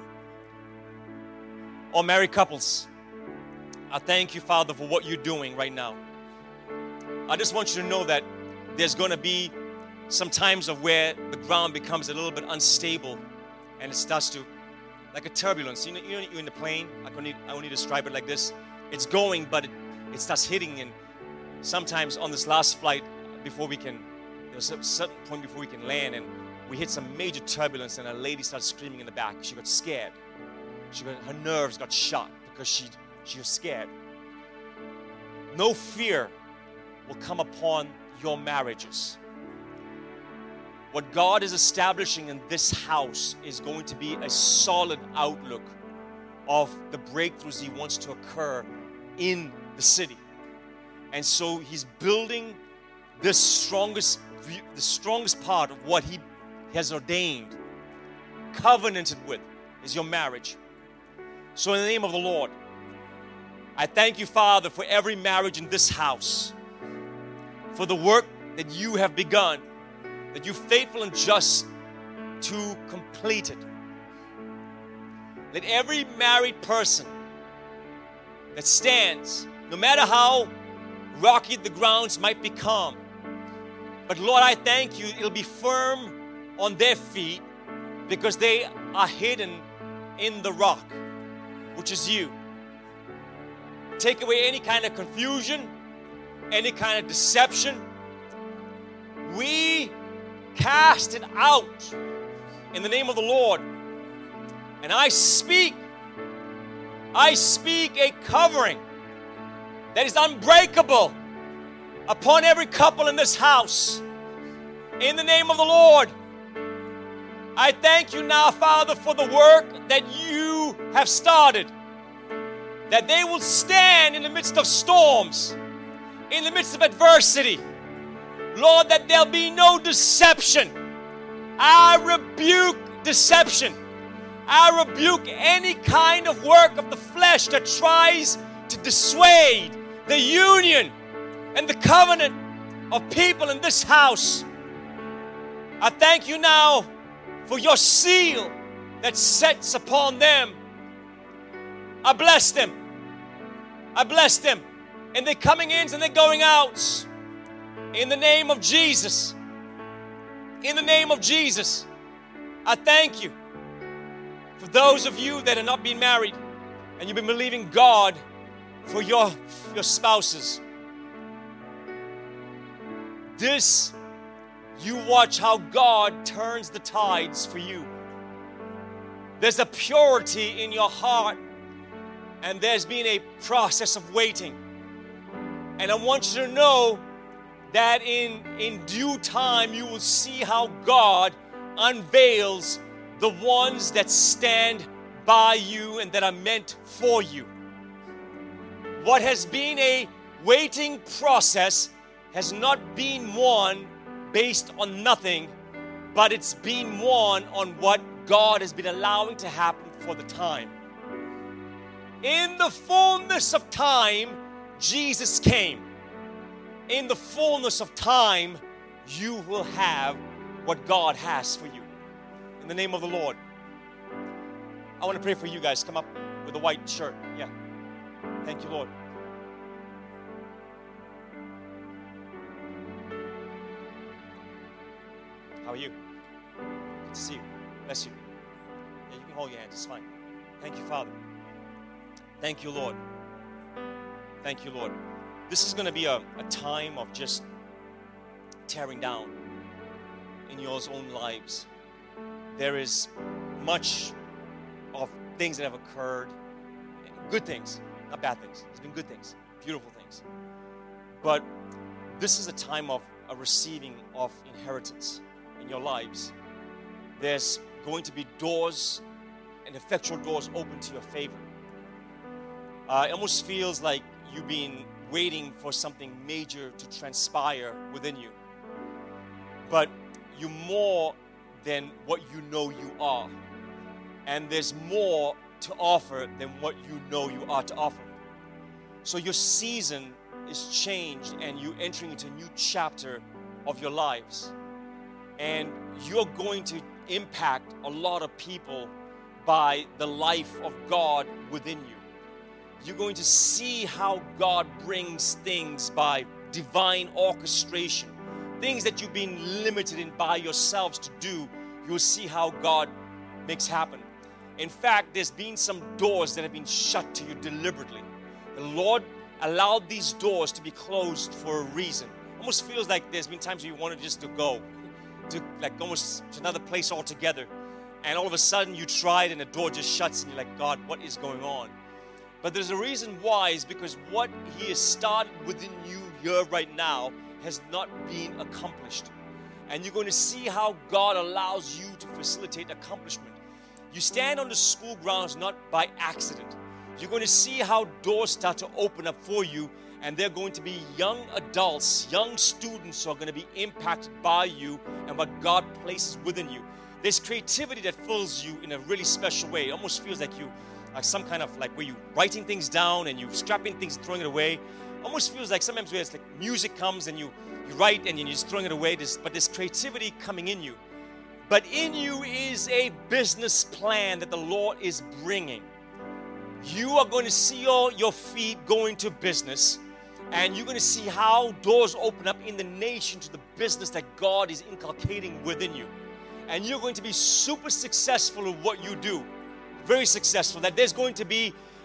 All married couples, I thank you, Father, for what you're doing right now. I just want you to know that there's going to be some times of where the ground becomes a little bit unstable and it starts to, like a turbulence. You know, you know you're in the plane. I don't need, I don't need to describe it like this. It's going, but it, it starts hitting. And sometimes on this last flight, before we can, there was a certain point before we can land, and we hit some major turbulence, and a lady started screaming in the back. She got scared. She got, her nerves got shot because she, she was scared. No fear will come upon your marriages. What God is establishing in this house is going to be a solid outlook of the breakthroughs He wants to occur in the city. And so He's building the strongest, the strongest part of what He has ordained, covenanted with, is your marriage. So in the name of the Lord, I thank you, Father, for every marriage in this house, for the work that you have begun, that you're faithful and just to complete it. Let every married person that stands, no matter how rocky the grounds might become, but Lord, I thank you, it'll be firm on their feet because they are hidden in the rock, which is you. Take away any kind of confusion, any kind of deception. We cast it out in the name of the Lord. And I speak, I speak a covering that is unbreakable upon every couple in this house. In the name of the Lord, I thank you now, Father, for the work that you have started. That they will stand in the midst of storms, in the midst of adversity. Lord, that there'll be no deception. I rebuke deception. I rebuke any kind of work of the flesh that tries to dissuade the union and the covenant of people in this house. I thank you now for your seal that sets upon them. I bless them. I bless them in their coming ins and their going outs. In the name of Jesus. In the name of Jesus. I thank you for those of you that are not being married and you've been believing God for your, your spouses. This, you watch how God turns the tides for you. There's a purity in your heart, and there's been a process of waiting. And I want you to know that in, in due time you will see how God unveils the ones that stand by you and that are meant for you. What has been a waiting process has not been one based on nothing, but it's been one on what God has been allowing to happen for the time. In the fullness of time, Jesus came. In the fullness of time, you will have what God has for you. In the name of the Lord. I want to pray for you guys. Come up with a white shirt. Yeah. Thank you, Lord. How are you? Good to see you. Bless you. Yeah, you can hold your hands. It's fine. Thank you, Father. Thank you, Lord. Thank you, Lord. This is going to be a, a time of just tearing down in your own lives. There is much of things that have occurred. Good things, not bad things. There's been good things, beautiful things. But this is a time of a receiving of inheritance in your lives. There's going to be doors and effectual doors open to your favor. Uh, it almost feels like you've been waiting for something major to transpire within you. But you're more than what you know you are. And there's more to offer than what you know you are to offer. So your season is changed and you're entering into a new chapter of your lives. And you're going to impact a lot of people by the life of God within you. You're going to see how God brings things by divine orchestration. Things that you've been limited in by yourselves to do, you'll see how God makes happen. In fact, there's been some doors that have been shut to you deliberately. The Lord allowed these doors to be closed for a reason. Almost feels like there's been times where you wanted just to go, to like almost to another place altogether. And all of a sudden you tried and the door just shuts and you're like, God, what is going on? But there's a reason why, is because what He has started within you here right now has not been accomplished. And you're going to see how God allows you to facilitate accomplishment. You stand on the school grounds not by accident. You're going to see how doors start to open up for you, and they're going to be young adults, young students who are going to be impacted by you and what God places within you. There's creativity that fills you in a really special way. It almost feels like you like some kind of like where you writing things down and you scrapping things and throwing it away. Almost feels like sometimes where it's like music comes and you, you write and you're just throwing it away. There's, but there's creativity coming in you. But in you is a business plan that the Lord is bringing. You are going to see all your feet go into business, and you're going to see how doors open up in the nation to the business that God is inculcating within you. And you're going to be super successful in what you do. Very successful. That there's going to be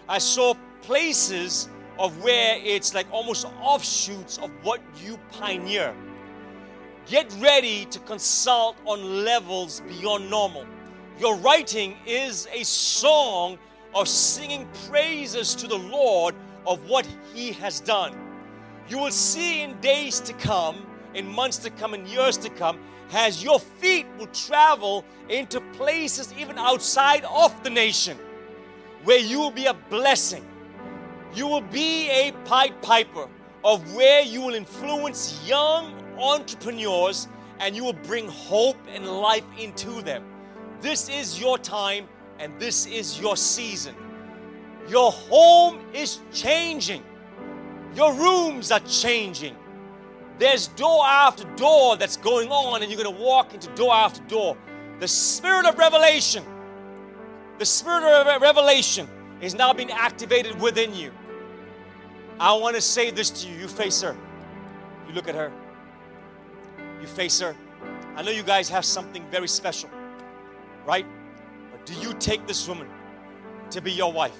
I saw places of where it's like almost offshoots of what you pioneer. Get ready to consult on levels beyond normal. Your writing is a song of singing praises to the Lord of what He has done. You will see in days to come, in months to come, in years to come, as your feet will travel into places even outside of the nation, where you will be a blessing. You will be a Pied Piper of where you will influence young entrepreneurs and you will bring hope and life into them. This is your time and this is your season. Your home is changing. Your rooms are changing. There's door after door that's going on, and you're going to walk into door after door. The spirit of revelation, the spirit of revelation is now being activated within you. I want to say this to you. You face her. You look at her. You face her. I know you guys have something very special, right? But do you take this woman to be your wife?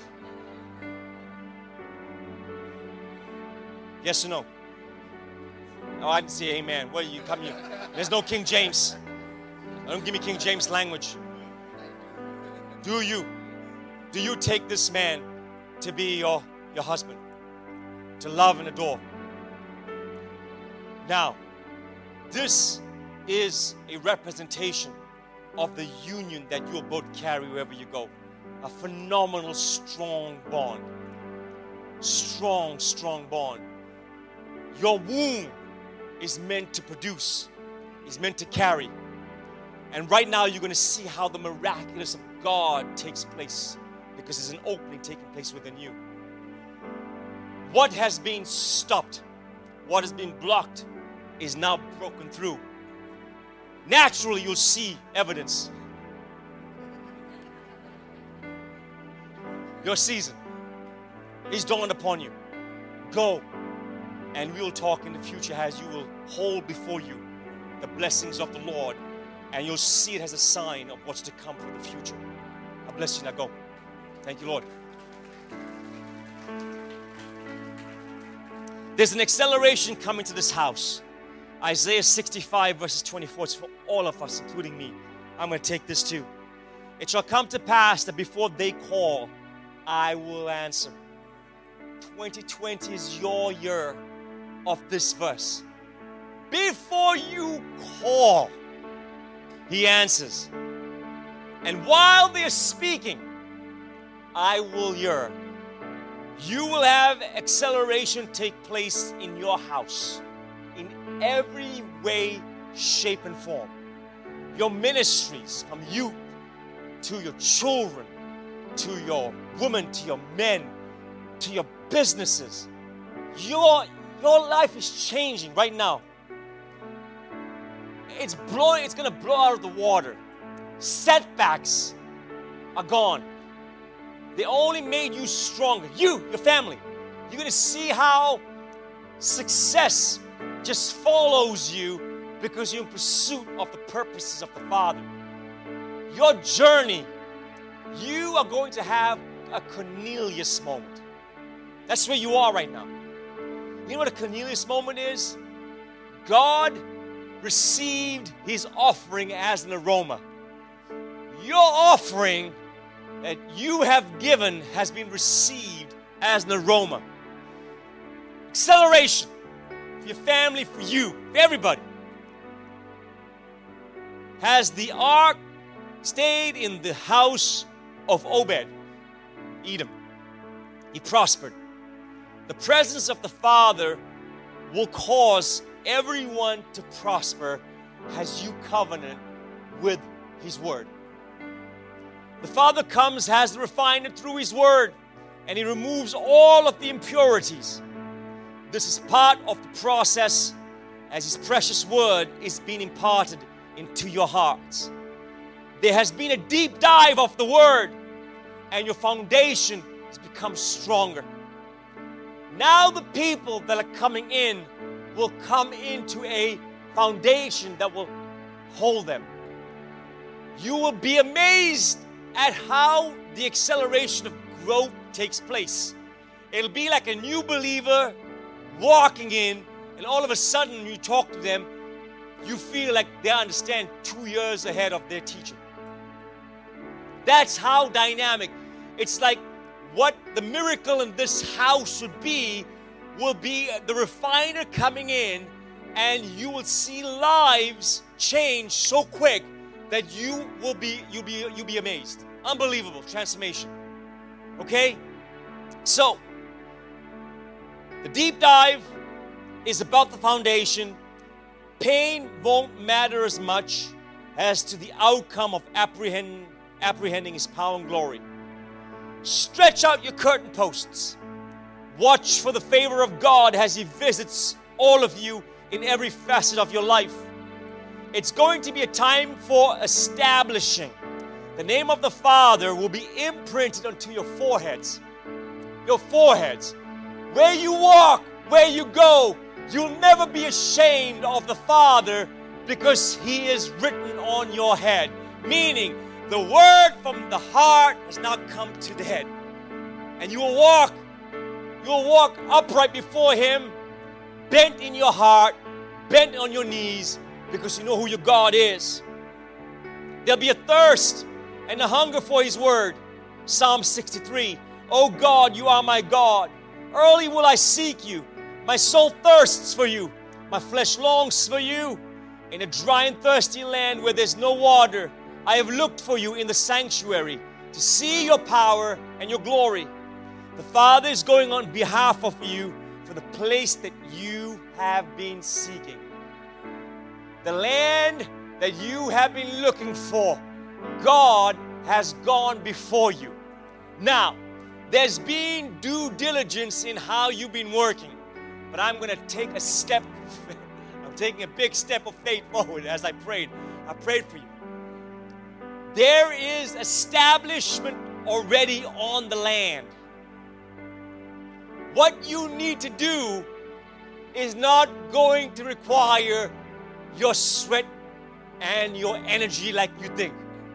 Yes or no? Oh, I didn't say amen. Well, you come here. There's no King James. Don't give me King James language. Do you? Do you take this man to be your, your husband? To love and adore? Now, this is a representation of the union that you'll both carry wherever you go. A phenomenal, strong bond. Strong, strong bond. Your womb is meant to produce, is meant to carry. And right now you're going to see how the miraculous of God takes place, because there's an opening taking place within you. What has been stopped, what has been blocked, is now broken through. Naturally, you'll see evidence. Your season is dawned upon you. Go, and we will talk in the future as you will hold before you the blessings of the Lord, and you'll see it as a sign of what's to come for the future. I bless you. Now go. Thank you, Lord. There's an acceleration coming to this house. Isaiah sixty-five verses twenty-four. It's for all of us, including me. I'm going to take this too. It shall come to pass that before they call, I will answer. twenty twenty is your year of this verse. Before you call, He answers. And while they're speaking, I will hear. You will have acceleration take place in your house in every way, shape, and form. Your ministries, from youth to your children, to your women, to your men, to your businesses. Your, your life is changing right now. It's blowing, it's going to blow out of the water. Setbacks are gone. They only made you stronger. You, your family. You're going to see how success just follows you because you're in pursuit of the purposes of the Father. Your journey, you are going to have a Cornelius moment. That's where you are right now. You know what a Cornelius moment is? God received His offering as an aroma. Your offering that you have given has been received as an aroma. Acceleration for your family, for you, for everybody. Has the ark stayed in the house of Obed, Edom? He prospered. The presence of the Father will cause everyone to prosper as you covenant with His Word. The Father comes, has the refinement through His Word, and He removes all of the impurities. This is part of the process as His precious Word is being imparted into your hearts. There has been a deep dive of the Word, and your foundation has become stronger. Now the people that are coming in will come into a foundation that will hold them. You will be amazed at how the acceleration of growth takes place. It'll be like a new believer walking in, and all of a sudden you talk to them, you feel like they understand two years ahead of their teacher. That's how dynamic. It's like what the miracle in this house would be, will be the refiner coming in, and you will see lives change so quick that you will be, you'll be, you'll be amazed. Unbelievable transformation. Okay? So, the deep dive is about the foundation. Pain won't matter as much as to the outcome of apprehend, apprehending His power and glory. Stretch out your curtain posts. Watch for the favor of God as He visits all of you in every facet of your life. It's going to be a time for establishing. The name of the Father will be imprinted onto your foreheads. Your foreheads. Where you walk, where you go, you'll never be ashamed of the Father because He is written on your head. Meaning, the word from the heart has now come to the head. And you will walk, you will walk upright before Him, bent in your heart, bent on your knees, because you know who your God is. There'll be a thirst and a hunger for His word. Psalm sixty-three. Oh God, you are my God. Early will I seek you. My soul thirsts for you. My flesh longs for you. In a dry and thirsty land where there's no water, I have looked for you in the sanctuary to see your power and your glory. The Father is going on behalf of you for the place that you have been seeking. The land that you have been looking for, God has gone before you. Now, there's been due diligence in how you've been working, but I'm going to take a step, I'm taking a big step of faith forward as I prayed. I prayed for you. There is establishment already on the land. What you need to do is not going to require your sweat and your energy like you think.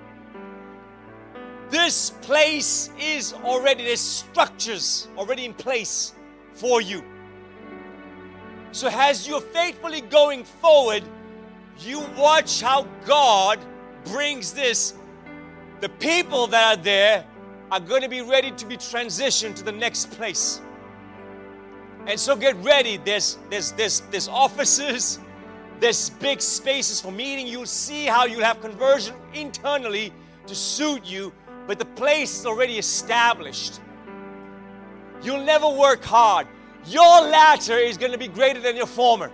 This place is already, there's structures already in place for you. So as you're faithfully going forward, you watch how God brings this. The people that are there are going to be ready to be transitioned to the next place. And so get ready. There's, there's, there's, there's offices. There's big spaces for meeting. You'll see how you'll have conversion internally to suit you. But the place is already established. You'll never work hard. Your latter is going to be greater than your former.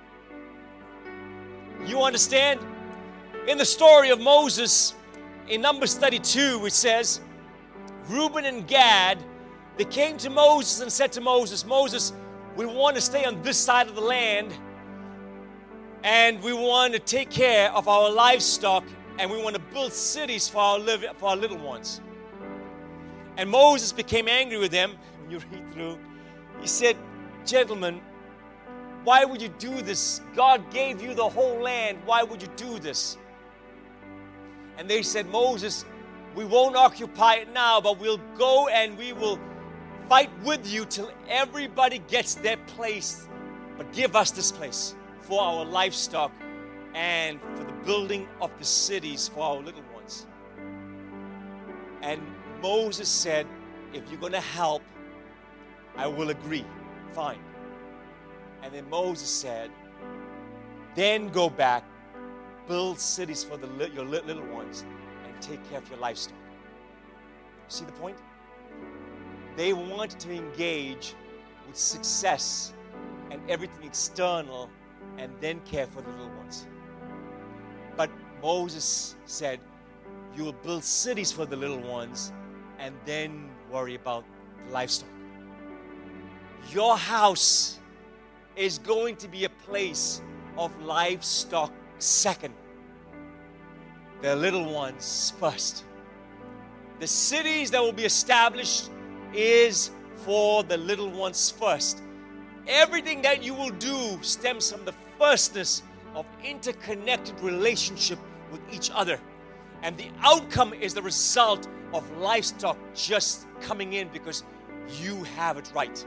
You understand? In the story of Moses, in Numbers thirty-two, it says, Reuben and Gad, they came to Moses and said to Moses, Moses, we want to stay on this side of the land, and we want to take care of our livestock, and we want to build cities for our, live, for our little ones. And Moses became angry with them. When you read through, he said, gentlemen, why would you do this? God gave you the whole land. Why would you do this? And they said, Moses, we won't occupy it now, but we'll go and we will fight with you till everybody gets their place. But give us this place for our livestock and for the building of the cities for our little ones. And Moses said, if you're going to help, I will agree. Fine. And then Moses said, then go back, build cities for the li- your li- little ones, and take care of your livestock. See the point? They wanted to engage with success and everything external and then care for the little ones. But Moses said, you will build cities for the little ones and then worry about the livestock. Your house is going to be a place of livestock second. The little ones first. The cities that will be established is for the little ones first. Everything that you will do stems from the firstness of interconnected relationship with each other. And the outcome is the result of livestock just coming in because you have it right.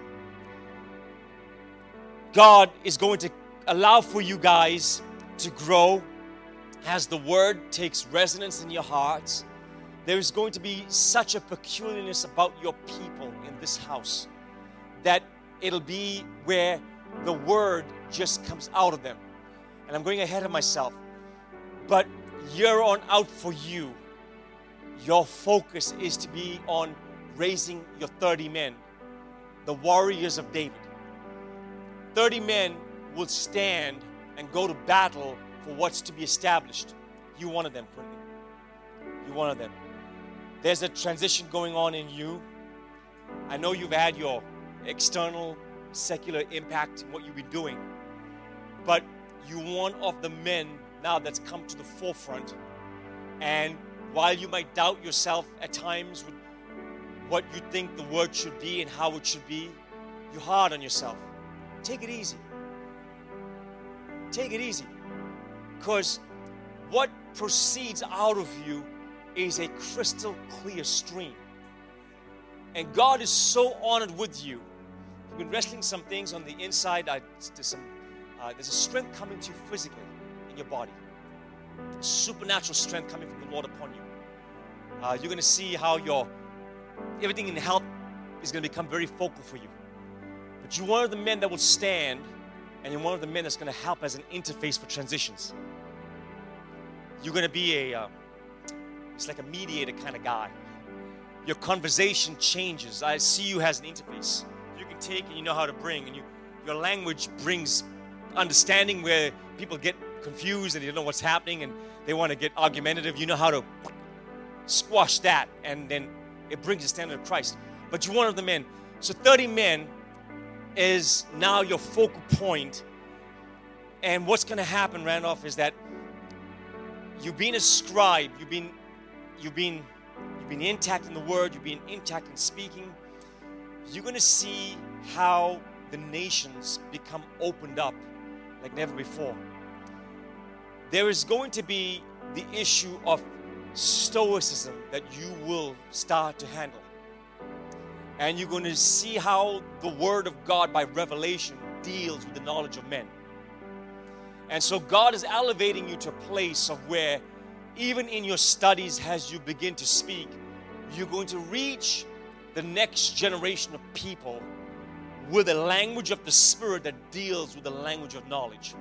God is going to allow for you guys to grow as the word takes resonance in your hearts. There is going to be such a peculiarness about your people in this house that it'll be where the word just comes out of them. And I'm going ahead of myself. But year on out for you, your focus is to be on raising your thirty men, the warriors of David. thirty men will stand and go to battle for what's to be established. You one of them, Quentin. You one of them. There's a transition going on in you. I know you've had your external secular impact in what you've been doing, but you're one of the men now that's come to the forefront. And while you might doubt yourself at times with what you think the word should be and how it should be, you're hard on yourself. Take it easy. Take it easy. Because what proceeds out of you is a crystal clear stream. And God is so honored with you. You've been wrestling some things on the inside. I, there's, some, uh, there's a strength coming to you physically in your body. Supernatural strength coming from the Lord upon you. Uh, you're going to see how your everything in health is going to become very focal for you. But you're one of the men that will stand, and you're one of the men that's going to help as an interface for transitions. You're going to be a, uh, it's like a mediator kind of guy. Your conversation changes. I see you as an interface. You can take and you know how to bring, and you, your language brings understanding where people get confused and they don't know what's happening and they want to get argumentative. You know how to squash that, and then it brings the standard of Christ. But you're one of the men. So thirty men is now your focal point. And what's going to happen, Randolph, is that you've been a scribe. You've been, you've been, you've been intact in the word. You've been intact in speaking. You're going to see how the nations become opened up like never before. There is going to be the issue of stoicism that you will start to handle. And you're going to see how the Word of God by revelation deals with the knowledge of men. And so God is elevating you to a place of where even in your studies as you begin to speak, you're going to reach the next generation of people with a language of the Spirit that deals with the language of knowledge.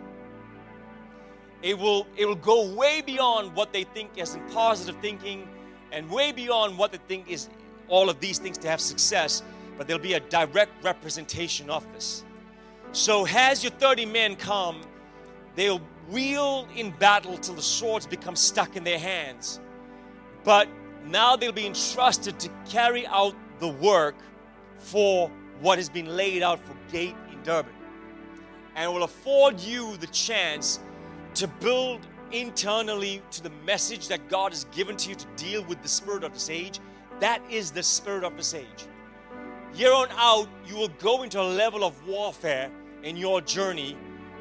It will, it will go way beyond what they think as in positive thinking and way beyond what they think is all of these things to have success, but there'll be a direct representation of this. So as your thirty men come, they'll wheel in battle till the swords become stuck in their hands. But now they'll be entrusted to carry out the work for what has been laid out for Gate in Durban. And it will afford you the chance to build internally to the message that God has given to you to deal with the spirit of this age. That is the spirit of this age. Year on out, you will go into a level of warfare in your journey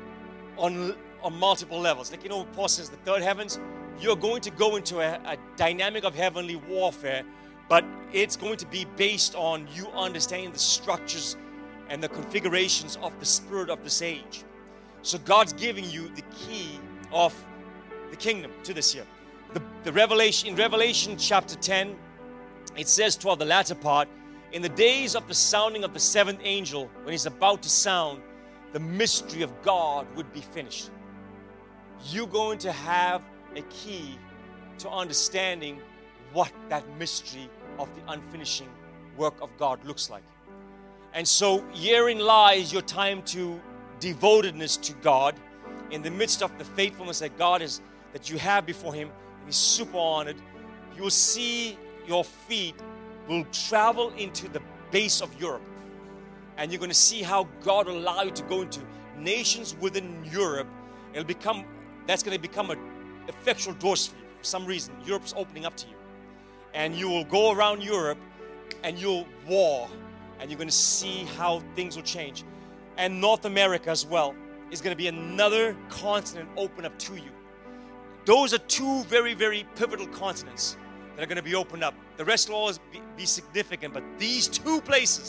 on, on multiple levels. Like, you know, Paul says the third heavens, you're going to go into a, a dynamic of heavenly warfare, but it's going to be based on you understanding the structures and the configurations of the spirit of this age. So God's giving you the key of the kingdom to this year. The, the Revelation, in Revelation chapter ten, it says toward the latter part, in the days of the sounding of the seventh angel, when he's about to sound, the mystery of God would be finished. You're going to have a key to understanding what that mystery of the unfinishing work of God looks like. And so herein lies your time to devotedness to God in the midst of the faithfulness that God is, that you have before Him, and He's super honored. You will see your feet will travel into the base of Europe, and you're going to see how God will allow you to go into nations within Europe. It'll become, that's going to become a effectual doors for you. For some reason, Europe's opening up to you, and you will go around Europe, and you'll war, and you're going to see how things will change. And North America as well is going to be another continent open up to you. Those are two very, very pivotal continents that are going to be opened up. The rest will always be, be significant, but these two places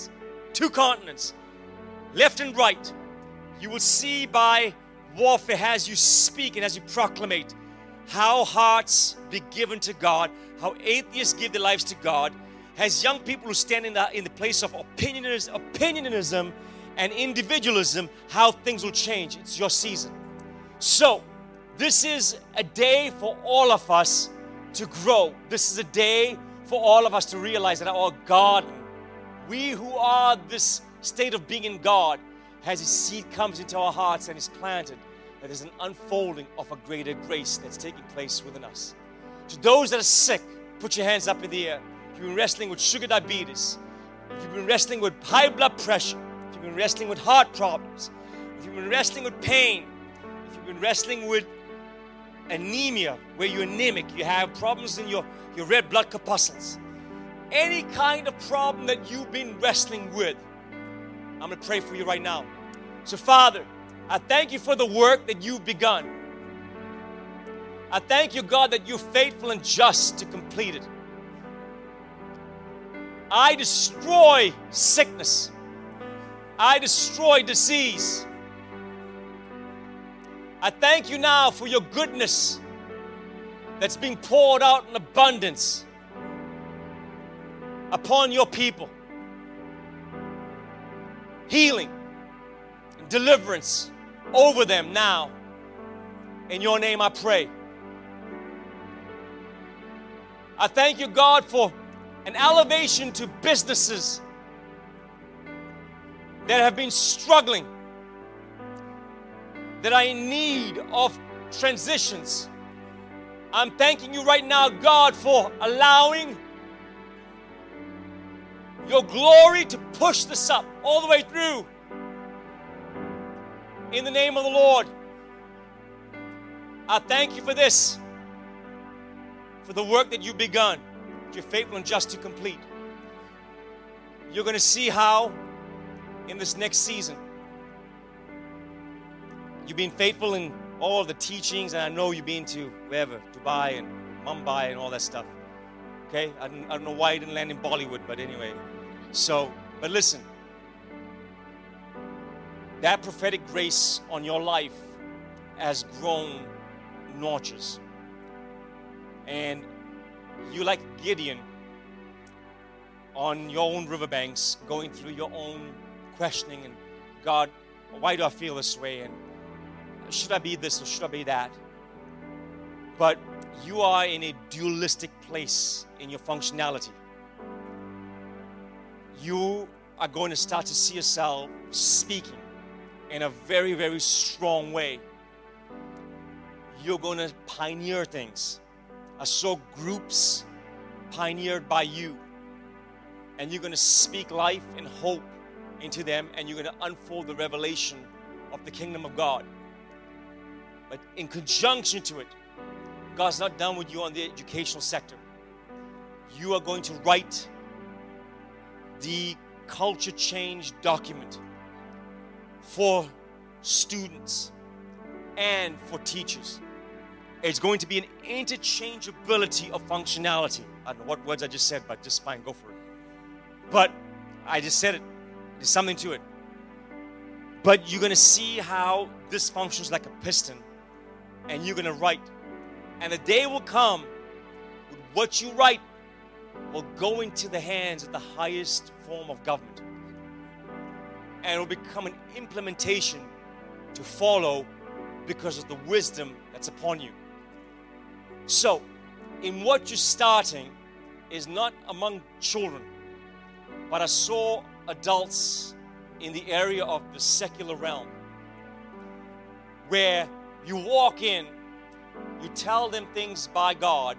two continents, left and right. You will see by warfare as you speak and as you proclamate how hearts be given to God, how atheists give their lives to God, as young people who stand in the, in the place of opinionism, opinionism and individualism, how things will change. It's your season. So, this is a day for all of us to grow. This is a day for all of us to realize that our God, we who are this state of being in God, as His seed comes into our hearts and is planted, that there's an unfolding of a greater grace that's taking place within us. To those that are sick, put your hands up in the air. If you've been wrestling with sugar diabetes, if you've been wrestling with high blood pressure, if you've been wrestling with heart problems, if you've been wrestling with pain, if you've been wrestling with anemia, where you're anemic, you have problems in your, your red blood corpuscles, any kind of problem that you've been wrestling with, I'm going to pray for you right now. So, Father, I thank you for the work that you've begun. I thank you, God, that you're faithful and just to complete it. I destroy sickness. I destroy disease. I thank you now for your goodness that's being poured out in abundance upon your people. Healing and deliverance over them now. In your name I pray. I thank you, God, for an elevation to businesses that have been struggling, that are in need of transitions. I'm thanking you right now, God, for allowing your glory to push this up all the way through. In the name of the Lord, I thank you for this, for the work that you've begun. You're faithful and just to complete. You're going to see how in this next season you've been faithful in all of the teachings, and I know you've been to wherever, Dubai and Mumbai and all that stuff. Okay? I don't, I don't know why you didn't land in Bollywood, but anyway. So, but listen, that prophetic grace on your life has grown notches. And you, like Gideon, on your own riverbanks, going through your own questioning and, God, why do I feel this way? And should I be this or should I be that? But you are in a dualistic place in your functionality. You are going to start to see yourself speaking in a very, very strong way. You're going to pioneer things. I saw groups pioneered by you. And you're going to speak life and hope into them, and you're going to unfold the revelation of the kingdom of God. But in conjunction to it, God's not done with you on the educational sector. You are going to write the culture change document for students and for teachers. It's going to be an interchangeability of functionality. I don't know what words I just said, but just fine, go for it. But I just said it. There's something to it. But you're going to see how this functions like a piston, and you're going to write. And a day will come when what you write will go into the hands of the highest form of government. And it will become an implementation to follow because of the wisdom that's upon you. So, in what you're starting is not among children, but I saw adults in the area of the secular realm, where you walk in, you tell them things by God,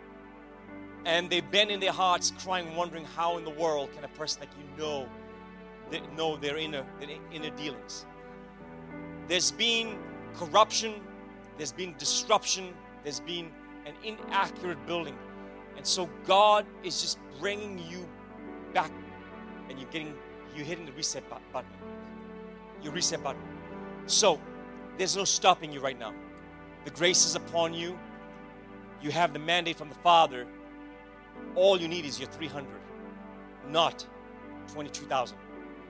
and they bend in their hearts crying, wondering how in the world can a person like you know, they know their inner, their inner dealings. There's been corruption, there's been disruption, there's been an inaccurate building. And so God is just bringing you back, and you're getting, you're hitting the reset button. Your reset button. So there's no stopping you right now. The grace is upon you. You have the mandate from the Father. All you need is your three hundred, not twenty-two thousand.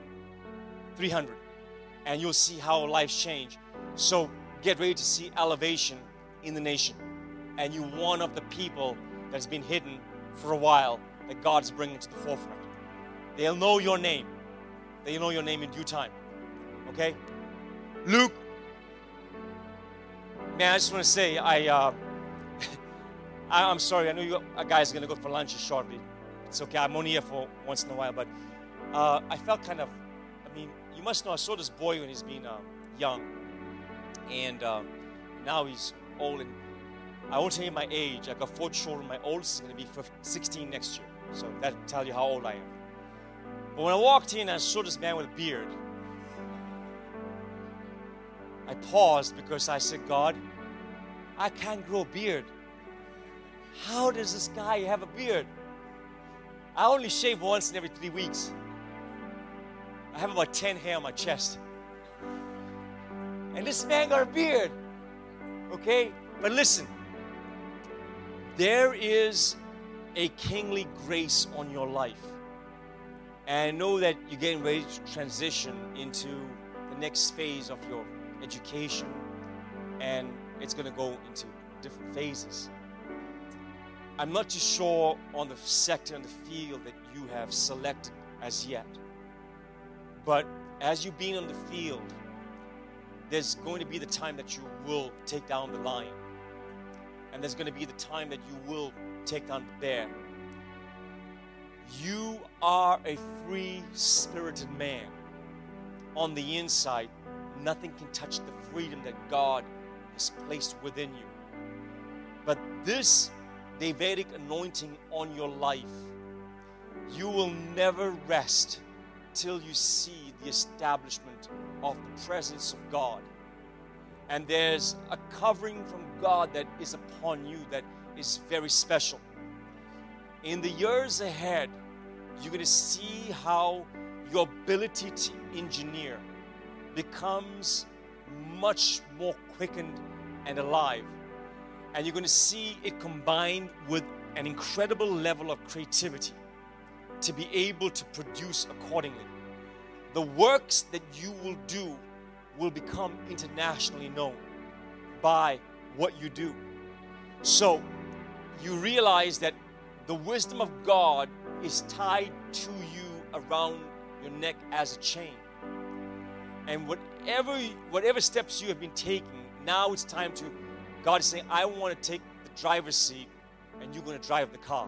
three hundred, and you'll see how lives change. So get ready to see elevation in the nation. And you're one of the people that's been hidden for a while that God's bringing to the forefront. They'll know your name. They'll know your name in due time. Okay? Luke, man, I just want to say, I, uh, I, I'm sorry. I know you guys are going to go for lunch shortly. It's okay. I'm only here for once in a while. But uh, I felt kind of, I mean, you must know, I saw this boy when he's been uh, young. And uh, now he's old. And I won't tell you my age. I got four children. My oldest is going to be sixteen next year. So that'll tell you how old I am. But when I walked in, I saw this man with a beard. I paused because I said, God, I can't grow a beard. How does this guy have a beard? I only shave once in every three weeks. I have about ten hair on my chest. And this man got a beard. Okay? But listen, there is a kingly grace on your life. And I know that you're getting ready to transition into the next phase of your education, and it's going to go into different phases. I'm not too sure on the sector and the field that you have selected as yet. But as you've been on the field, there's going to be the time that you will take down the lion. And there's going to be the time that you will take down the bear. You are a free-spirited man. On the inside, nothing can touch the freedom that God has placed within you. But this Davidic anointing on your life, you will never rest till you see the establishment of the presence of God. And there's a covering from God that is upon you that is very special. In the years ahead, you're going to see how your ability to engineer becomes much more quickened and alive. And you're going to see it combined with an incredible level of creativity to be able to produce accordingly. The works that you will do will become internationally known by what you do. So you realize that the wisdom of God is tied to you around your neck as a chain. And whatever, whatever steps you have been taking, now it's time to, God is saying, I want to take the driver's seat and you're going to drive the car.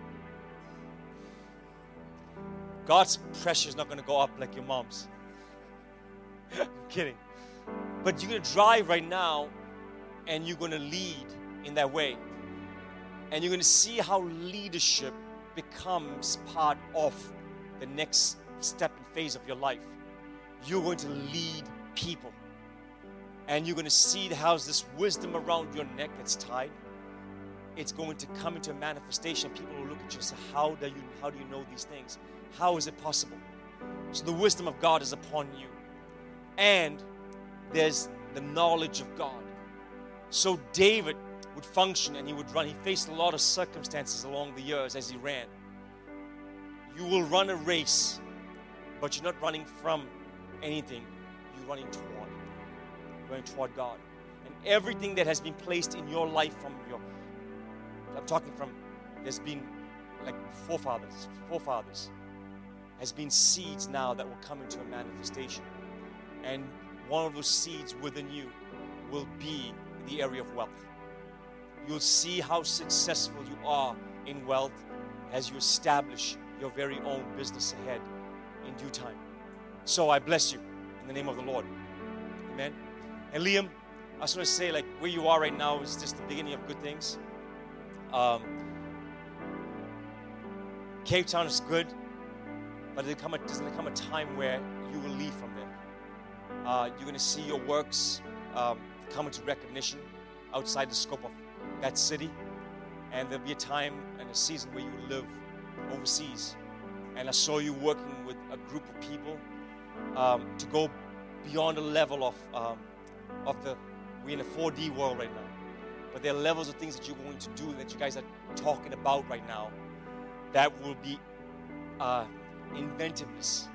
God's pressure is not going to go up like your mom's. I'm kidding. But you're going to drive right now and you're going to lead in that way. And you're going to see how leadership becomes part of the next step and phase of your life. You're going to lead people. And you're going to see how this wisdom around your neck that's tied, it's going to come into a manifestation. People will look at you and say, how do you, how do you know these things? How is it possible? So the wisdom of God is upon you. And there's the knowledge of God. So David would function and he would run. He faced a lot of circumstances along the years as he ran. You will run a race, but you're not running from anything. You're running toward. You're running toward God. And everything that has been placed in your life from your, I'm talking from, there's been like forefathers, forefathers, has been seeds now that will come into a manifestation. And one of those seeds within you will be the area of wealth. You'll see how successful you are in wealth as you establish your very own business ahead in due time. So I bless you in the name of the Lord. Amen. And Liam, I just want to say, like, where you are right now is just the beginning of good things. Um, Cape Town is good, but there's going to come a time where you will leave from there. Uh, you're going to see your works um, come into recognition outside the scope of that city, and there'll be a time and a season where you will live overseas. And I saw you working with a group of people um, to go beyond the level of um, of the, we're in a four D world right now, but there are levels of things that you're going to do that you guys are talking about right now that will be uh, inventiveness,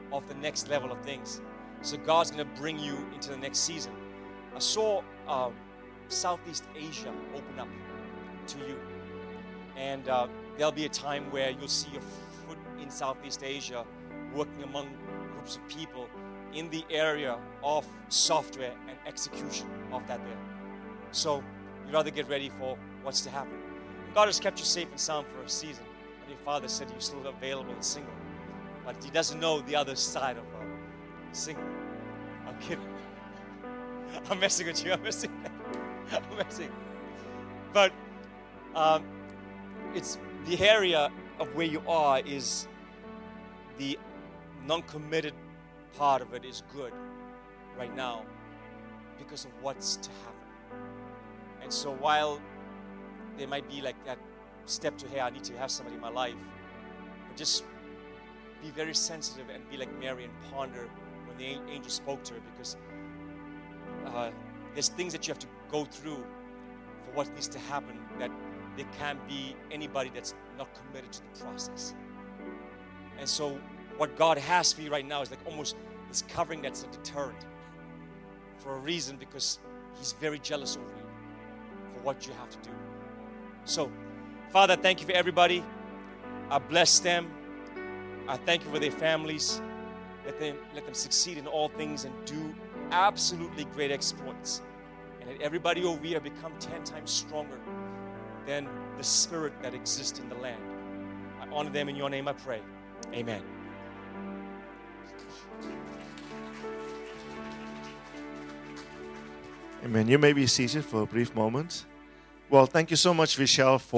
of the next level of things. So God's going to bring you into the next season. I saw um, Southeast Asia open up to you. And uh, there'll be a time where you'll see your foot in Southeast Asia working among groups of people in the area of software and execution of that there. So you'd rather get ready for what's to happen. God has kept you safe and sound for a season. And your father said you're still available and single. But he doesn't know the other side of uh, single. I'm kidding. I'm messing with you. I'm messing. I'm messing. But um, it's the area of where you are is the non-committed part of it is good right now because of what's to happen. And so while there might be like that step to, hey, I need to have somebody in my life, but just be very sensitive and be like Mary and ponder when the angel spoke to her, because uh, there's things that you have to go through for what needs to happen, that there can't be anybody that's not committed to the process. And so what God has for you right now is like almost this covering that's a deterrent for a reason, because he's very jealous over you for what you have to do. So, Father, thank you for everybody. I bless them. I thank you for their families. Let them, let them succeed in all things and do absolutely great exploits. And let everybody over here become ten times stronger than the spirit that exists in the land. I honor them in your name, I pray. Amen. Amen. You may be seated for a brief moment. Well, thank you so much, Vishal, for